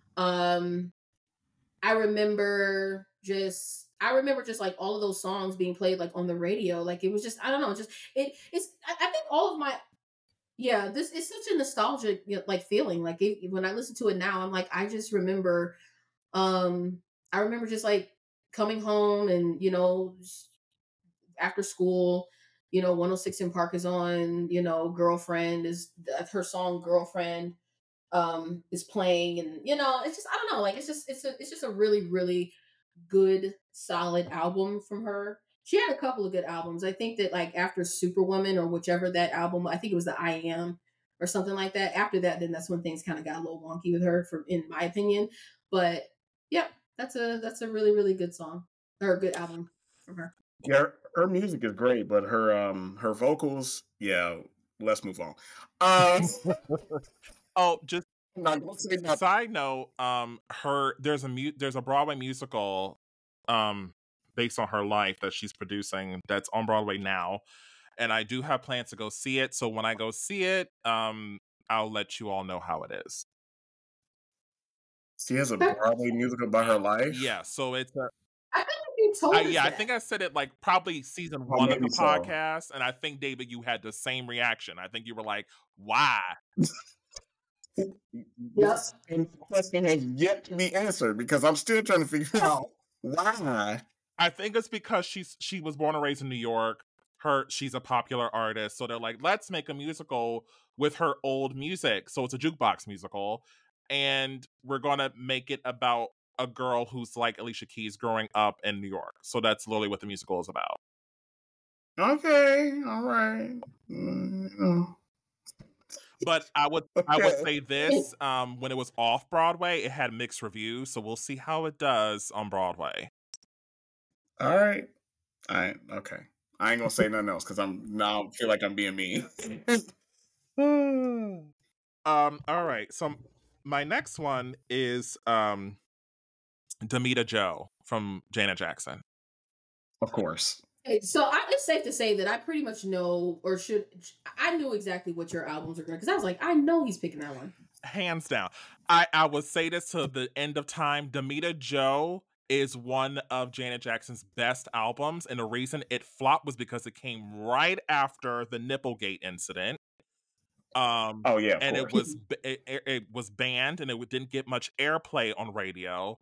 I remember just like all of those songs being played like on the radio. Like, it was just, I don't know, just I think all of my this is such a nostalgic like feeling. Like, when I listen to it now, I'm like, I just remember I remember just like coming home and after school, 106 in Park is on, Girlfriend is her song Girlfriend is playing, and it's just, I don't know, like, it's just a really, really good, solid album from her. She had a couple of good albums. I think that like after Superwoman or whichever that album, I think it was the I Am or something like that. After that, then that's when things kind of got a little wonky with her, for in my opinion. But yeah, that's a really really good song or a good album from her. Yeah, her music is great, but her vocals, yeah. Let's move on. Um, Oh, just I'm not gonna say nothing. side note, there's a Broadway musical based on her life that she's producing that's on Broadway now. And I do have plans to go see it. So when I go see it, I'll let you all know how it is. She has a Broadway musical about her life. Yeah, so it's I think you told us yeah, I that. think I said it like probably season Oh, 1 of the maybe so. podcast, and I think David, you had the same reaction. I think you were like, "Why?" Yes, and the question has yet to be answered because I'm still trying to figure out why. I think it's because she was born and raised in New York. She's a popular artist, so they're like, let's make a musical with her old music. So it's a jukebox musical, and we're gonna make it about a girl who's like Alicia Keys growing up in New York. So that's literally what the musical is about. Okay, all right. Mm. But I would Okay. say this: when it was off Broadway, it had mixed reviews. So we'll see how it does on Broadway. All right. Okay. I ain't gonna say nothing else because I'm now feel like I'm being mean. All right. So my next one is Damita Jo from Janet Jackson. Of course. Okay, so it's safe to say that I pretty much know, or I knew exactly what your albums are going, because I was like, I know he's picking that one. Hands down. I would say this to the end of time. Damita Jo is one of Janet Jackson's best albums, and the reason it flopped was because it came right after the Nipplegate incident. Oh yeah, and it was banned, and it didn't get much airplay on radio.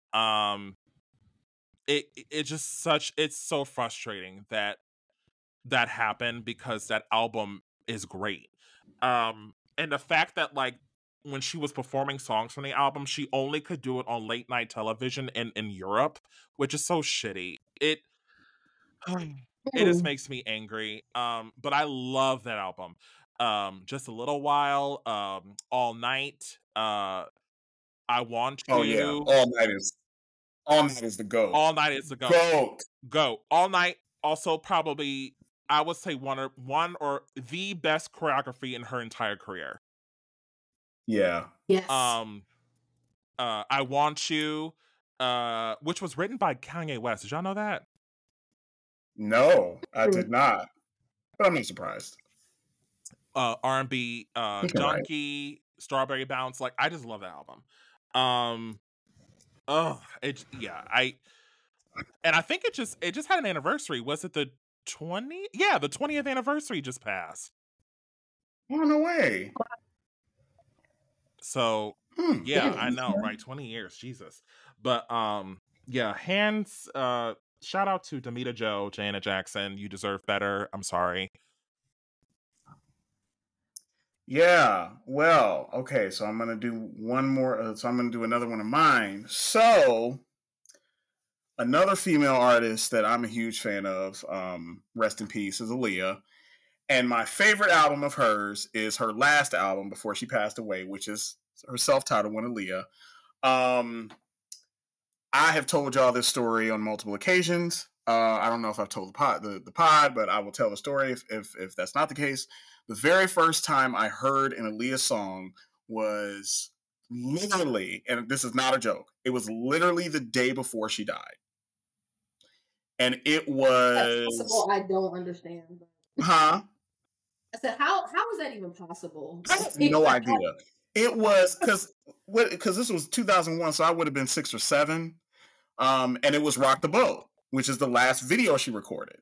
It's so frustrating that happened because that album is great. And the fact that like when she was performing songs from the album, she only could do it on late night television in Europe, which is so shitty. It just makes me angry. But I love that album. Just a little while, All Night, I Want You. Oh yeah, All Night is the GOAT. All Night is the GOAT. GOAT. All Night also probably, I would say one or the best choreography in her entire career. Yeah. Yes. I Want You, which was written by Kanye West. Did y'all know that? No, I did not. But I'm not surprised. R&B, Junkie, Strawberry Bounce. Like, I just love that album. I think it just had an anniversary. Was it the 20? Yeah, the 20th anniversary just passed. Oh, no way. So yeah, I know, right? 20 years, Jesus. But yeah, shout out to Damita Jo, Janet Jackson. You deserve better. I'm sorry. Yeah, well, okay, so I'm gonna do one more. So I'm gonna do another one of mine. So another female artist that I'm a huge fan of, rest in peace, is Aaliyah. And my favorite album of hers is her last album before she passed away, which is her self-titled one, Aaliyah. I have told y'all this story on multiple occasions. I don't know if I've told the pod, but I will tell the story if that's not the case. The very first time I heard an Aaliyah song was literally, and this is not a joke, it was literally the day before she died. And it was... That's possible. I don't understand. Huh? I said, how is that even possible? I have no idea. It was because this was 2001, so I would have been 6 or 7. And it was Rock the Boat, which is the last video she recorded.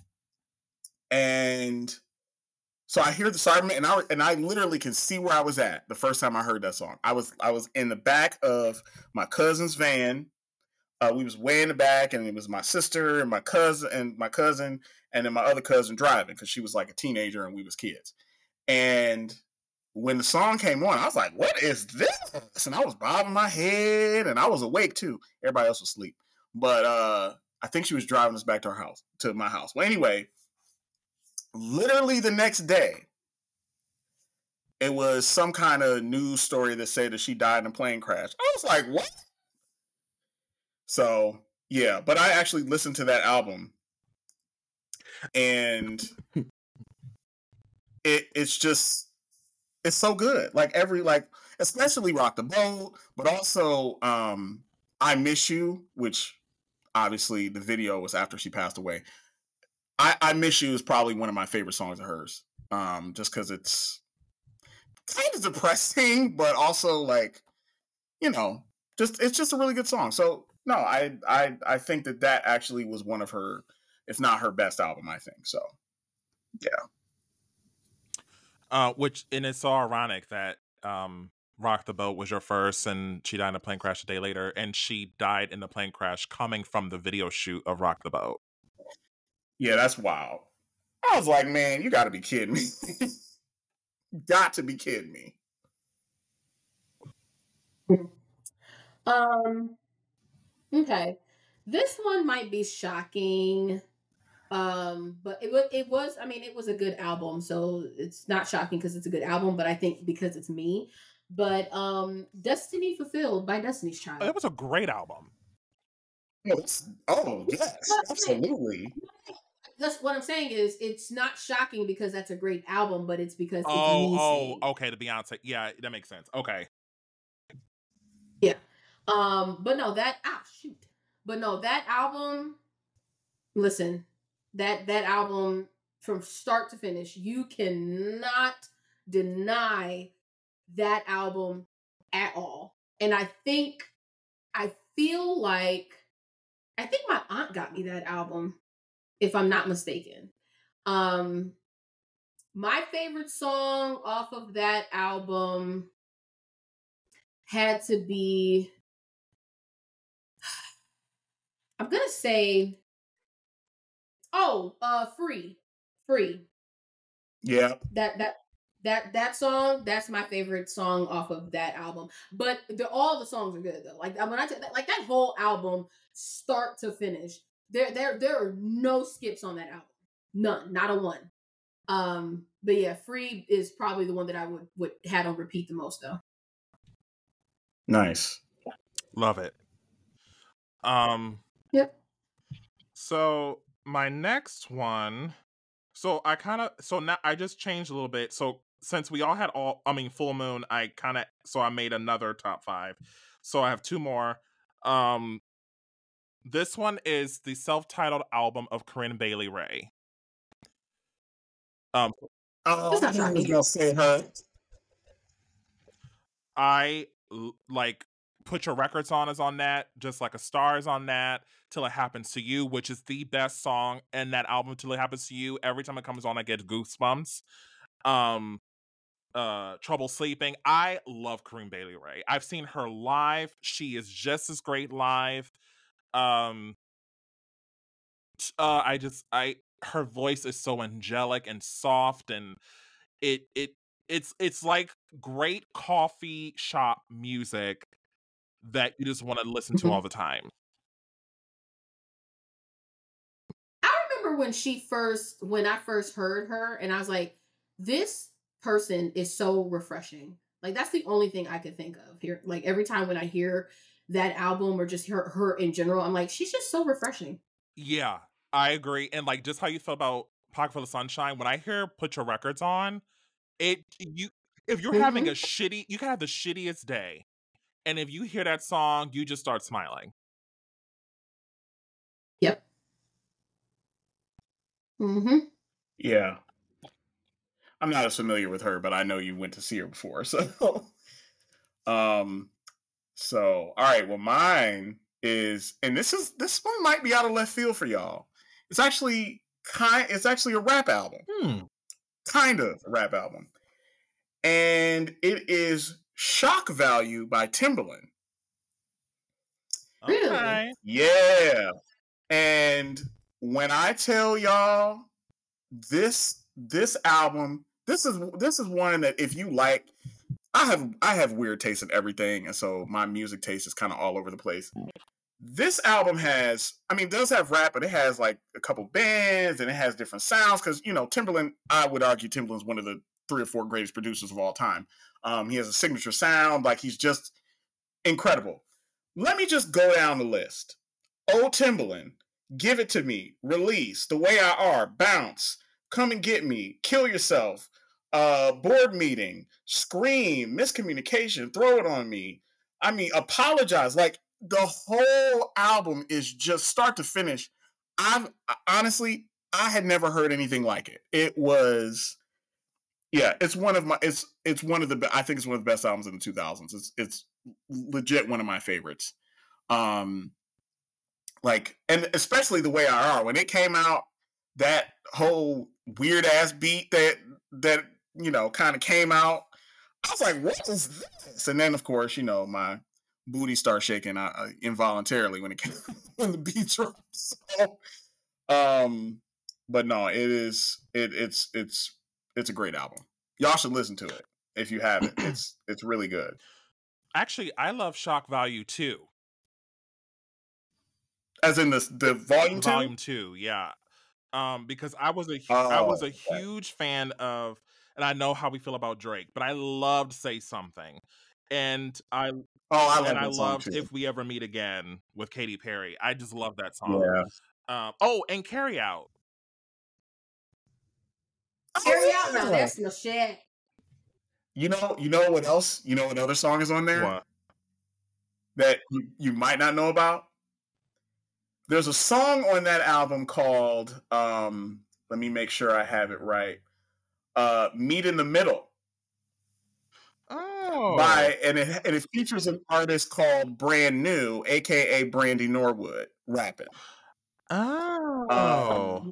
And so I hear the song, and I literally can see where I was at the first time I heard that song. I was in the back of my cousin's van. We was way in the back, and it was my sister and my cousin, and then my other cousin driving because she was like a teenager and we was kids. And when the song came on, I was like, "What is this?" And I was bobbing my head, and I was awake too. Everybody else was asleep, but I think she was driving us back to my house. Well, anyway, literally the next day, it was some kind of news story that said that she died in a plane crash. I was like, what? So, yeah, but I actually listened to that album, and it's so good. Like especially Rock the Boat, but also I Miss You, which obviously the video was after she passed away. I Miss You is probably one of my favorite songs of hers. Just because it's kind of depressing, but also like, it's just a really good song. So no, I think that actually was one of her, if not her best album, I think. So yeah. And it's so ironic that Rock the Boat was your first and she died in a plane crash a day later, and she died in the plane crash coming from the video shoot of Rock the Boat. Yeah, that's wild. I was like, man, you gotta be kidding me. Got to be kidding me. Okay. This one might be shocking. But it was I mean, it was a good album, so it's not shocking because it's a good album, but I think because it's me. But Destiny Fulfilled by Destiny's Child. It was a great album. Yes, absolutely. That's what I'm saying is it's not shocking because that's a great album, but it's because it's me. Okay, the Beyonce. Yeah, that makes sense. Okay. Yeah. But no, that album, listen, that album from start to finish, you cannot deny that album at all. And I think my aunt got me that album, if I'm not mistaken. My favorite song off of that album had to be, I'm gonna say, Free. Yeah. That song, that's my favorite song off of that album. But all the songs are good though. Like when I tell that whole album, start to finish, there are no skips on that album. None, not a one. But yeah, Free is probably the one that I would had on repeat the most though. Nice. Love it. Yep. So my next one, so now I just changed a little bit. So since we all had Full Moon, I made another top 5. So I have 2 more. This one is the self-titled album of Corinne Bailey Rae. I was gonna say her. I like Put Your Records On is on that, Just Like a Star is on that, Till It Happens to You, which is the best song in that album, Till It Happens to You. Every time it comes on, I get goosebumps. Trouble Sleeping. I love Corinne Bailey Rae. I've seen her live. She is just as great live. Her voice is so angelic and soft, and it's like great coffee shop music that you just want to listen to all the time. I remember when I first heard her, and I was like, this person is so refreshing. Like that's the only thing I could think of here. Like every time when I hear that album or just hear her in general, I'm like, she's just so refreshing. Yeah, I agree. And like just how you feel about Pocket Full of Sunshine, when I hear Put Your Records On, if you're having you can have the shittiest day, and if you hear that song, you just start smiling. Yep. Yeah. I'm not as familiar with her, but I know you went to see her before. So, all right. Well, mine is, and this one might be out of left field for y'all. It's actually a rap album. Kind of a rap album. And it is Shock Value by Timbaland. Really? Okay. Yeah. And when I tell y'all this album, this is one that if you like, I have weird taste in everything, and so my music taste is kind of all over the place. This album does have rap, but it has like a couple bands and it has different sounds. Because Timbaland, I would argue Timbaland's one of the 3 or 4 greatest producers of all time. He has a signature sound, like he's just incredible. Let me just go down the list. Old Timbaland, Give It To Me, Release, The Way I Are, Bounce, Come and Get Me, Kill Yourself, Board Meeting, Scream, Miscommunication, Throw It On Me. I mean, Apologize. Like, the whole album is just start to finish. Honestly, I had never heard anything like it. It was, yeah, it's one of the I think it's one of the best albums in the 2000s. It's legit one of my favorites. Like, and especially The Way I Are, when it came out, that whole weird ass beat that kind of came out, I was like, what is this? And then of course, my booty started shaking involuntarily when the beat drops. So, but no, it's a great album. Y'all should listen to it if you haven't. It's really good. Actually, I love Shock Value 2. As in the volume 2? Volume 2, yeah. Because I was a huge fan of, and I know how we feel about Drake, but I loved Say Something. And I loved If We Ever Meet Again with Katy Perry. I just love that song. Yeah. And Carry Out. Carry Out, now that's my shit. You know what else? You know what other song is on there? What? That you might not know about? There's a song on that album called, let me make sure I have it right, Meet in the Middle. Oh. And it features an artist called Brand New, a.k.a. Brandy Norwood, rapping. Oh.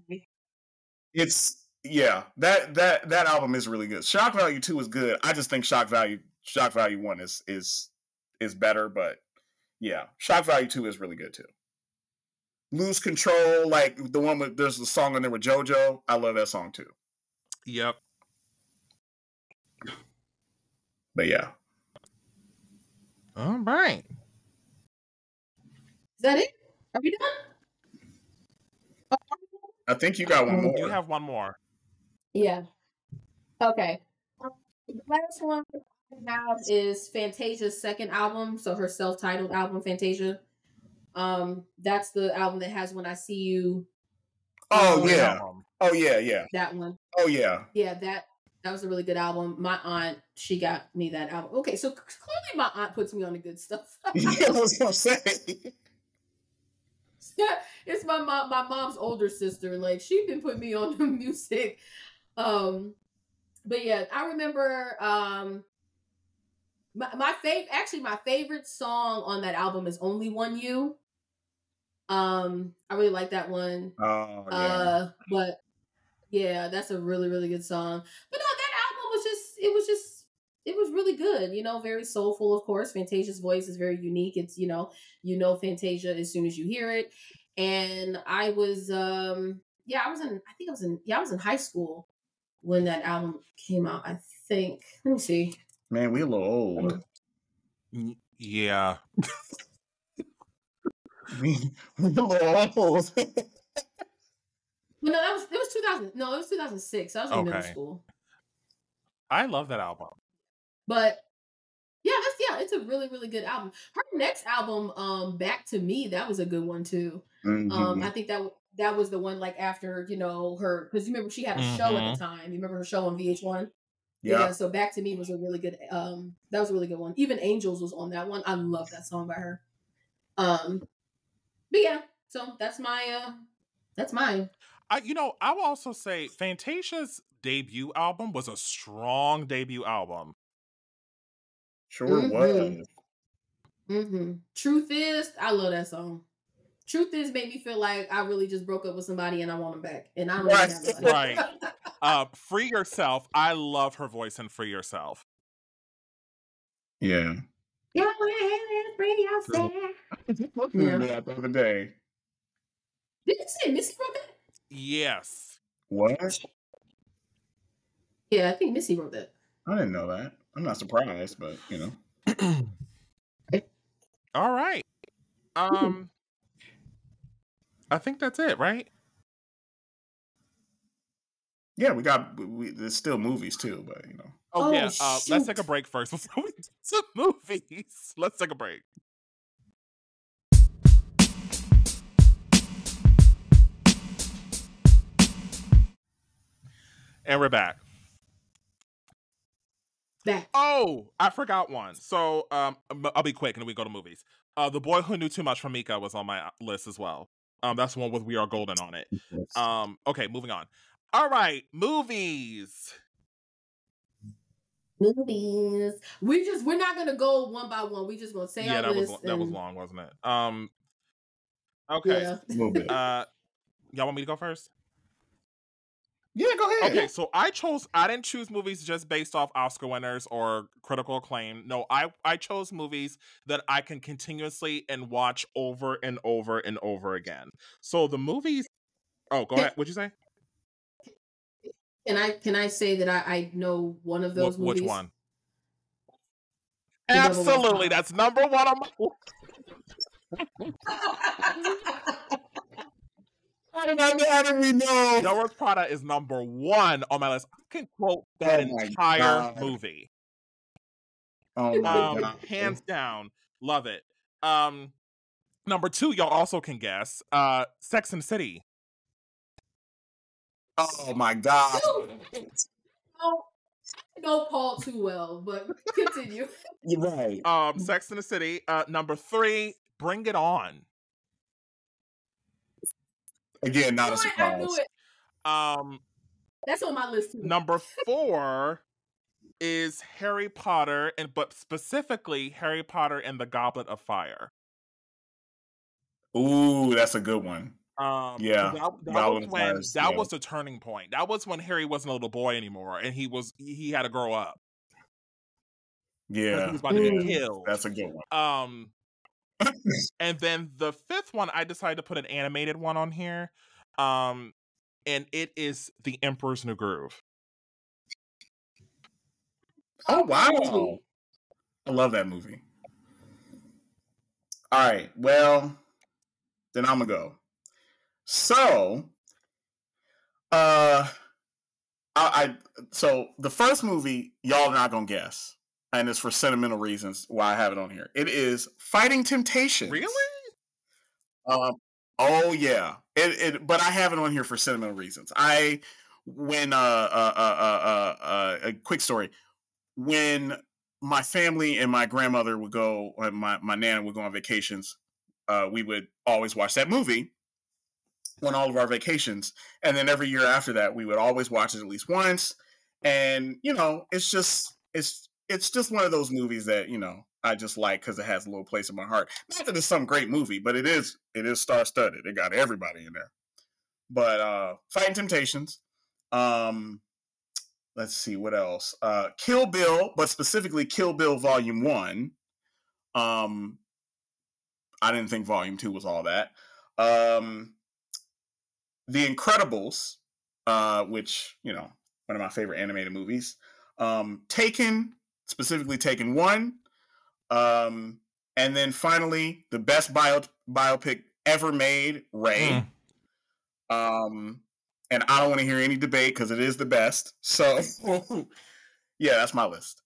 That album is really good. Shock Value 2 is good. I just think Shock Value 1 is better, but yeah, Shock Value 2 is really good too. Lose Control, like the one with, there's a song on there with JoJo. I love that song too. Yep. But yeah. All right. Is that it? Are we done? I think you got one more. You have one more. Yeah. Okay. The last one I have is Fantasia's second album, so her self-titled album, Fantasia. That's the album that has When I See You. Oh yeah. Oh yeah. That one. Oh yeah. Yeah, that was a really good album. My aunt, she got me that album. Okay, so clearly my aunt puts me on the good stuff. Yeah, what I'm saying. It's my mom's older sister. Like, she's been putting me on the music. But yeah, I remember my favorite song on that album is Only One You. I really like that one. Oh yeah. But yeah, that's a really, really good song. But no, that album it was really good, very soulful, of course. Fantasia's voice is very unique. It's, Fantasia as soon as you hear it. And I was I was in high school when that album came out, I think. Let me see. Man, we a little old. Yeah. We're a little old. Well, no, it was 2000. No, it was 2006. I was in middle school. I love that album. But yeah, it's a really, really good album. Her next album, Back to Me, that was a good one too. Mm-hmm. I think that was the one, like, after, her, because you remember she had a show at the time. You remember her show on VH1? Yeah. So Back to Me was a really good that was a really good one. Even Angels was on that one. I love that song by her. But yeah, so that's mine. I will also say Fantasia's debut album was a strong debut album. Sure was. Mm-hmm. Truth Is, I love that song. Truth Is made me feel like I really just broke up with somebody and I want them back. And I don't really have that. Right. Free Yourself. I love her voice in Free Yourself. Yeah. Free yourself. Yeah. The other day. Did you say Missy wrote that? Yes. What? Yeah, I think Missy wrote that. I didn't know that. I'm not surprised, but All right. I think that's it, right? Yeah, there's still movies too, but you know. Oh yeah. Shoot. Let's take a break first before we get to movies. Let's take a break. And we're back. Oh, I forgot one. So I'll be quick and then we go to movies. The Boy Who Knew Too Much from Mika was on my list as well. That's the one with We Are Golden on it. Okay, moving on. All right, movies. Movies. We're not gonna go one by one. We just gonna say our list. That was long, wasn't it? Okay. Yeah. A little bit. Y'all want me to go first? Yeah, go ahead. Okay, so I didn't choose movies just based off Oscar winners or critical acclaim. No, I chose movies that I can continuously and watch over and over and over again. So the movies. Oh, go ahead. What'd you say? Can I say that I know one of those movies? Which one? Absolutely, that's number one on my. How did we know? Devil Wears Prada is number one on my list. I can quote that entire movie. Oh my God. Hands down, love it. Number two, y'all also can guess. Sex and the City. Oh my God. I know Paul too well, but continue. You're right. Sex and the City. Number three, Bring It On. Again, not a surprise. I knew it. That's on my list too. Number four is Harry Potter, but specifically Harry Potter and the Goblet of Fire. Ooh, that's a good one. Yeah, that was the turning point. That was when Harry wasn't a little boy anymore, and he had to grow up. Yeah, he was about to get killed. That's a good one. And then the fifth one, I decided to put an animated one on here, and it is The Emperor's New Groove. Oh wow, I love that movie. All right, well, then I'm gonna go. So, so the first movie y'all are not gonna guess, and it's for sentimental reasons why I have it on here. It is Fighting Temptations. Really? Oh yeah. But I have it on here for sentimental reasons. A quick story. When my family and my grandmother would go, my nana would go on vacations, we would always watch that movie on all of our vacations. And then every year after that, we would always watch it at least once. And, you know, it's just one of those movies that, you know, I just like because it has a little place in my heart. Not that it's some great movie, but it is star-studded. It got everybody in there. But Fighting Temptations. Let's see what else. Kill Bill, but specifically Kill Bill Volume 1. I didn't think Volume 2 was all that. The Incredibles, which, you know, one of my favorite animated movies. Taken, specifically Taken 1. And then finally, the best biopic ever made, Ray. And I don't want to hear any debate because it is the best. So, yeah, that's my list.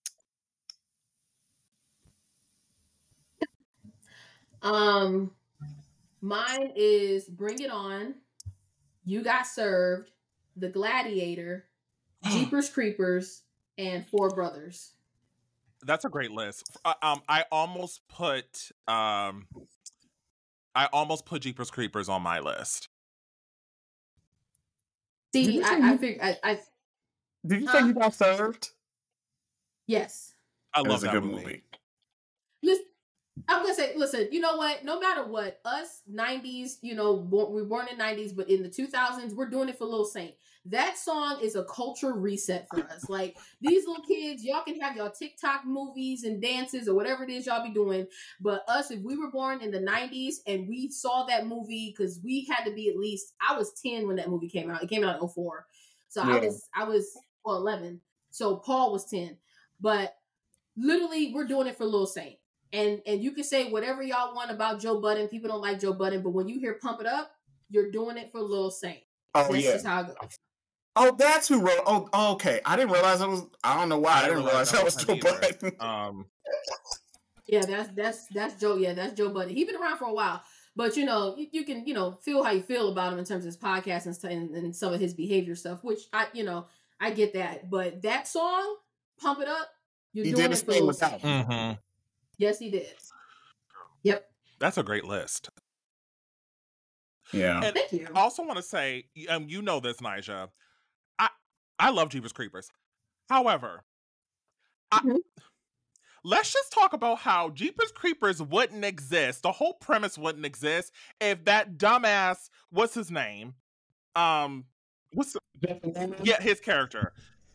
Mine is Bring It On, You Got Served, The Gladiator, Jeepers Creepers, and Four Brothers. That's a great list. I almost put Jeepers Creepers on my list. See, I figured. Did you say You Got Served? Yes. I love that movie. Listen, I'm gonna say, listen. You know what? No matter what, us '90s, you know, we were born in '90s, but in the 2000s, we're doing it for Lil Saint. That song is a culture reset for us. Like, these little kids, y'all can have y'all TikTok movies and dances or whatever it is y'all be doing. But us, if we were born in the 90s and we saw that movie, because we had to be at least, I was 10 when that movie came out. It came out in 2004. So yeah. I was 11. So Paul was 10. But literally, we're doing it for Lil Saint. And you can say whatever y'all want about Joe Budden. People don't like Joe Budden. But when you hear Pump It Up, You're doing it for Lil Saint. Oh That's yeah. just how it goes. Oh, that's who wrote. Oh, okay. I didn't realize that was. I don't know why. I didn't realize that was Joe Budden. Yeah, that's Joe. Yeah, that's Joe Budden. He's been around for a while, but you know, you can feel how you feel about him in terms of his podcast and some of his behavior stuff, which I get that. But that song, Pump It Up, you're doing it for Lil Saint. Mm-hmm. Yes, he did. Yep. That's a great list. Yeah. And thank you. I also want to say, you know this, Nyjah. I love Jeepers Creepers. However, let's just talk about how Jeepers Creepers wouldn't exist. The whole premise wouldn't exist if that dumbass, what's his name? His character.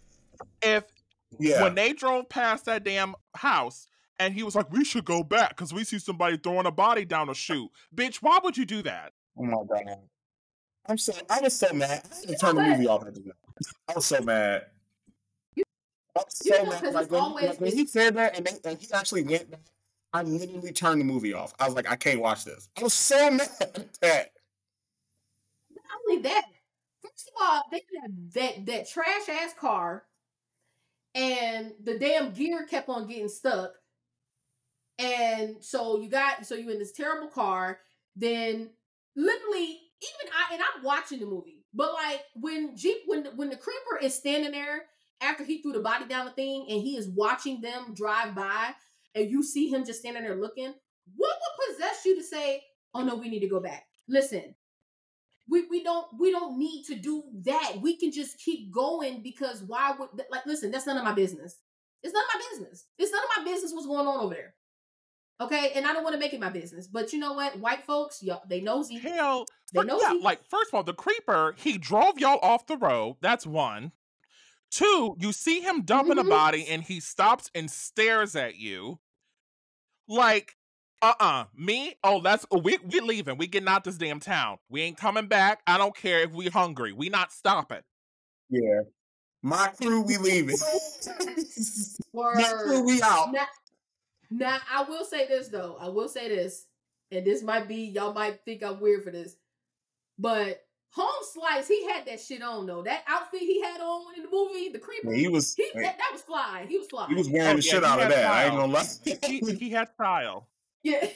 When they drove past that damn house and he was like, we should go back because we see somebody throwing a body down a chute. Bitch, why would you do that? Oh my God. I was so mad. I had to turn the movie off after that. I was so mad. I was so mad. Like, when he said that and he actually went back, I literally turned the movie off. I was like, I can't watch this. I was so mad at that. Not only that, first of all, they had that trash ass car, and the damn gear kept on getting stuck. And so you in this terrible car, then literally I'm watching the movie, but like when the creeper is standing there after he threw the body down the thing and he is watching them drive by and you see him just standing there looking, what would possess you to say, oh no, we need to go back? Listen, we don't need to do that. We can just keep going because why would, like, listen, that's none of my business. It's none of my business. It's none of my business what's going on over there. Okay, and I don't want to make it my business, but you know what? White folks, they nosy. Hell, they nosy. Yeah, like, first of all, the creeper, he drove y'all off the road. That's one. Two, you see him dumping a body and he stops and stares at you. Like, me? Oh, we leaving. We getting out this damn town. We ain't coming back. I don't care if we hungry. We not stopping. Yeah. My crew, we leaving. My crew, we out. Now, I will say this, though. And this might be, y'all might think I'm weird for this, but Home Slice, he had that shit on, though. That outfit he had on in the movie, the creeper, that was fly. He was fly. He was wearing the shit out of that. Style. I ain't gonna lie. He had style. Yeah.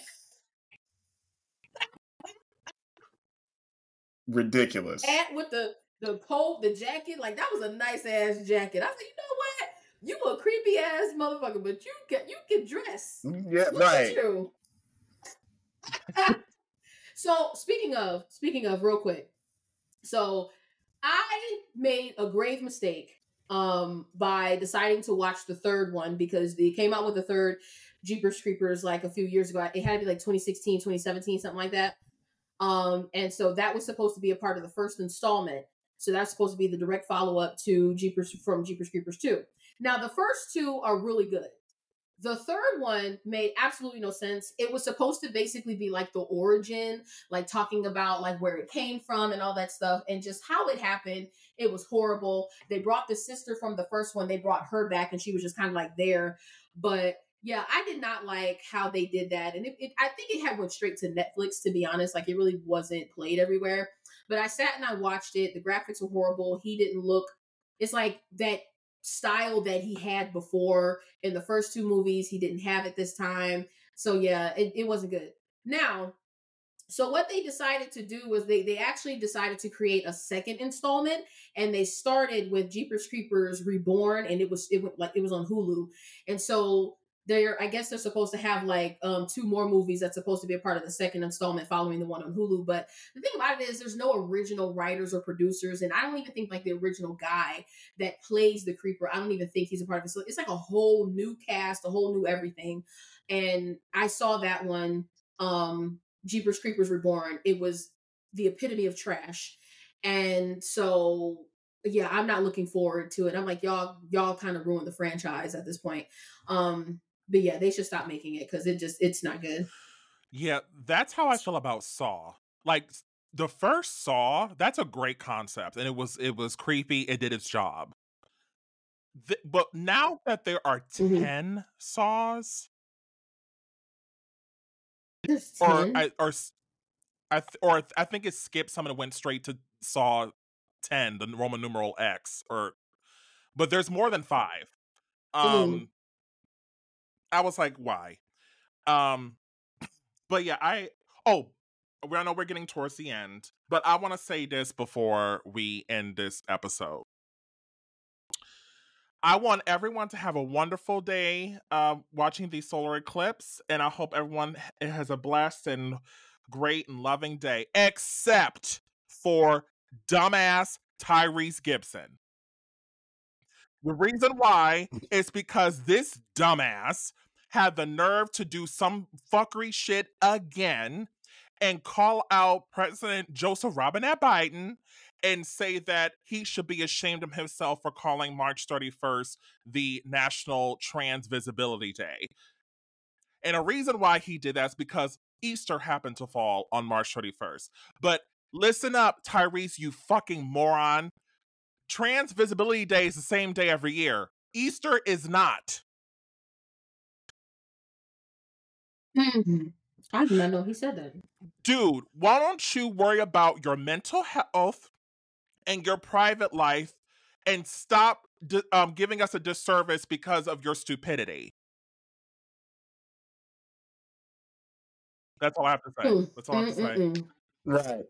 Ridiculous. And with the coat, the jacket, like, that was a nice ass jacket. I said, you know what? You a creepy ass motherfucker, but you can dress. Yeah, look right. At you. So speaking of, real quick. So I made a grave mistake by deciding to watch the third one because they came out with the third Jeepers Creepers like a few years ago. It had to be like 2016, 2017, something like that. And so that was supposed to be a part of the first installment. So that's supposed to be the direct follow-up to Jeepers Creepers 2. Now, the first two are really good. The third one made absolutely no sense. It was supposed to basically be like the origin, like talking about like where it came from and all that stuff and just how it happened. It was horrible. They brought the sister from the first one. They brought her back and she was just kind of like there. But yeah, I did not like how they did that. And I think it had went straight to Netflix, to be honest. Like, it really wasn't played everywhere. But I sat and I watched it. The graphics were horrible. He didn't look, it's like that style that he had before in the first two movies. He didn't have it this time. So yeah, it wasn't good. Now, so what they decided to do was they actually decided to create a second installment, and they started with Jeepers Creepers Reborn, and it was on Hulu. And so I guess they're supposed to have like 2 more movies that's supposed to be a part of the second installment following the one on Hulu. But the thing about it is there's no original writers or producers, and I don't even think like the original guy that plays the creeper, I don't even think he's a part of it. So it's like a whole new cast, a whole new everything. And I saw that one, Jeepers Creepers Reborn. It was the epitome of trash. And so yeah, I'm not looking forward to it. I'm like, y'all kind of ruined the franchise at this point. But yeah, they should stop making it because it's not good. Yeah, that's how I feel about Saw. Like, the first Saw, that's a great concept, and it was creepy. It did its job. But now that there are 10 Saws, or I think it skipped some and went straight to Saw 10, the Roman numeral X, but there's more than 5. Mm. I was like, why? But yeah, I know we're getting towards the end, but I want to say this before we end this episode. I want everyone to have a wonderful day watching the solar eclipse, and I hope everyone has a blessed and great and loving day, except for dumbass Tyrese Gibson. The reason why is because this dumbass had the nerve to do some fuckery shit again and call out President Joseph Robinette Biden and say that he should be ashamed of himself for calling March 31st the National Trans Visibility Day. And a reason why he did that is because Easter happened to fall on March 31st. But listen up, Tyrese, you fucking moron. Trans Visibility Day is the same day every year. Easter is not. I did not know he said that. Dude, why don't you worry about your mental health and your private life and stop giving us a disservice because of your stupidity? That's all I have to say. That's all I have to say. Right.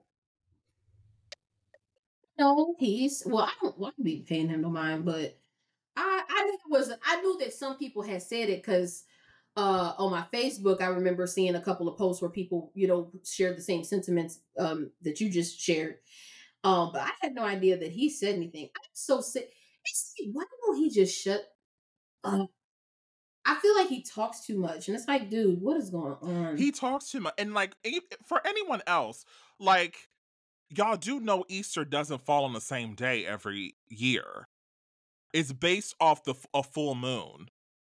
No, I don't be paying him no mind, but I knew I knew that some people had said it because on my Facebook I remember seeing a couple of posts where people, shared the same sentiments that you just shared. But I had no idea that he said anything. I'm so sick. Why don't he just shut up? I feel like he talks too much, and it's like, dude, what is going on? He talks too much, and like for anyone else, like y'all do know Easter doesn't fall on the same day every year. It's based off a full moon.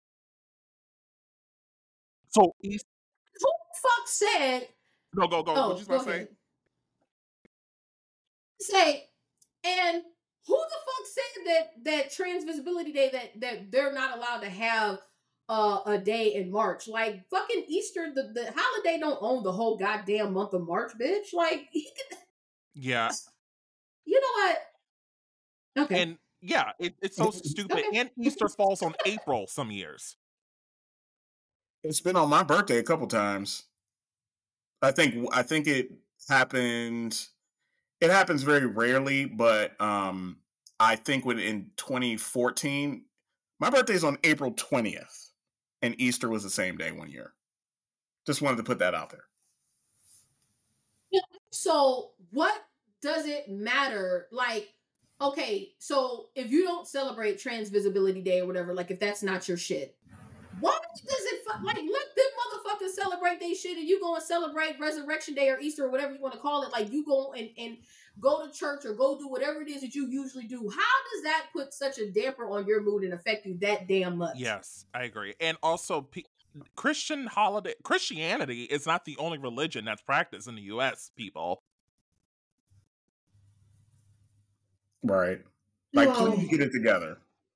So Easter. Who the fuck said? No, go. Oh, what you supposed to say? Say, and who the fuck said that Trans Visibility Day that they're not allowed to have a day in March? Like fucking Easter, the holiday don't own the whole goddamn month of March, bitch. Like, yeah. You know what? Okay. And yeah, it's so stupid. Okay. And Easter falls on April some years. It's been on my birthday a couple times. I think it happened. It happens very rarely, but I think in 2014, my birthday is on April 20th, and Easter was the same day one year. Just wanted to put that out there. So what does it matter? Like, okay, so if you don't celebrate Trans Visibility Day or whatever, like if that's not your shit, why does it like let them motherfuckers celebrate their shit and you go and celebrate Resurrection Day or Easter or whatever you want to call it? Like you go and go to church or go do whatever it is that you usually do. How does that put such a damper on your mood and affect you that damn much? Yes, I agree. And also Christianity is not the only religion that's practiced in the US, people. Right. Like, please get it together.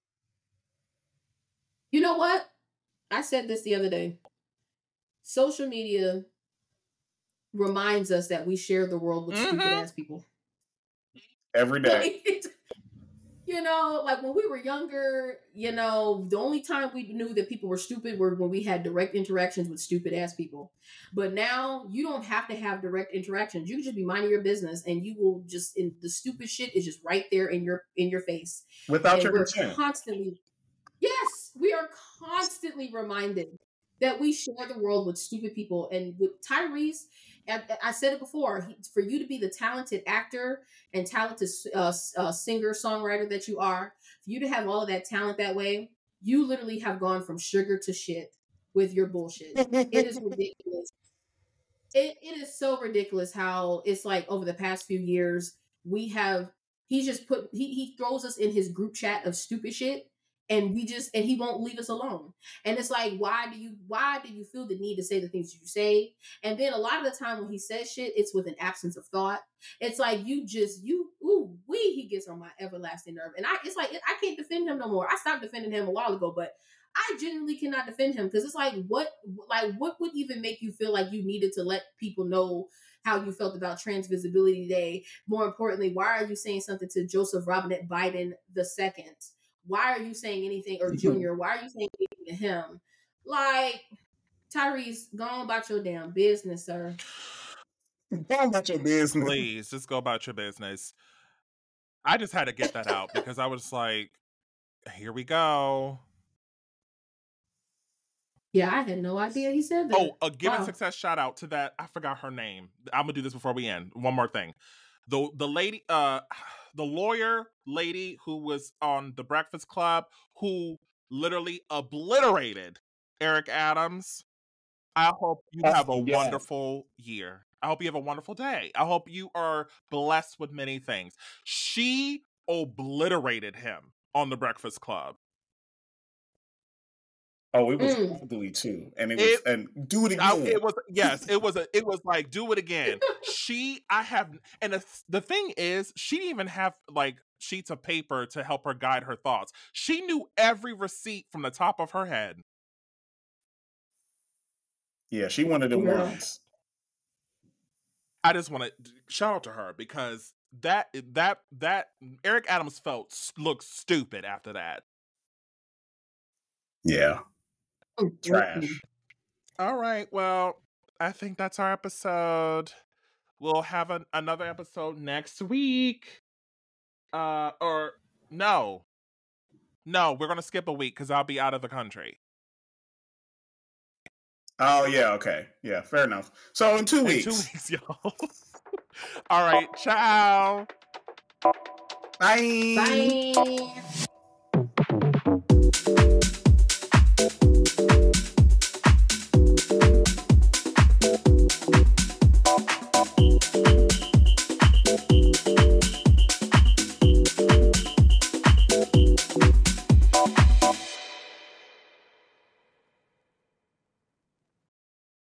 You know what? I said this the other day. Social media reminds us that we share the world with stupid ass people. Every day. Like when we were younger, the only time we knew that people were stupid were when we had direct interactions with stupid ass people. But now you don't have to have direct interactions. You can just be minding your business and you will just, the stupid shit is just right there in your face. Without your consent. Yes, we are constantly reminded that we share the world with stupid people. And with Tyrese, I said it before, for you to be the talented actor and talented singer, songwriter that you are, for you to have all of that talent that way, you literally have gone from sugar to shit with your bullshit. It is ridiculous. It is so ridiculous how it's like over the past few years, he throws us in his group chat of stupid shit. And he won't leave us alone. And it's like, why do you feel the need to say the things you say? And then a lot of the time when he says shit, it's with an absence of thought. It's like he gets on my everlasting nerve. And I can't defend him no more. I stopped defending him a while ago, but I genuinely cannot defend him because it's like, what would even make you feel like you needed to let people know how you felt about Trans Visibility Day. More importantly, why are you saying something to Joseph Robinette Biden II? Why are you saying anything, or Junior? Why are you saying anything to him? Like, Tyrese, go on about your damn business, sir. Go on about your business. Please, just go about your business. I just had to get that out because I was like, here we go. Yeah, I had no idea he said that. Oh, a Given Success shout out to that. I forgot her name. I'm gonna do this before we end. One more thing. The lady, the lawyer lady who was on The Breakfast Club, who literally obliterated Eric Adams. I hope you have a wonderful year. I hope you have a wonderful day. I hope you are blessed with many things. She obliterated him on The Breakfast Club. Oh, it was ugly too, and it was and do it again. It was like do it again. The thing is, she didn't even have like sheets of paper to help her guide her thoughts. She knew every receipt from the top of her head. Yeah, she wanted it once. I just want to shout out to her because that Eric Adams looked stupid after that. Yeah. Trash. All right, well, I think that's our episode. We'll have another episode next week. Or no, we're gonna skip a week because I'll be out of the country. Oh yeah, okay, yeah, fair enough. So in 2 weeks. 2 weeks, y'all. All right, ciao. Bye.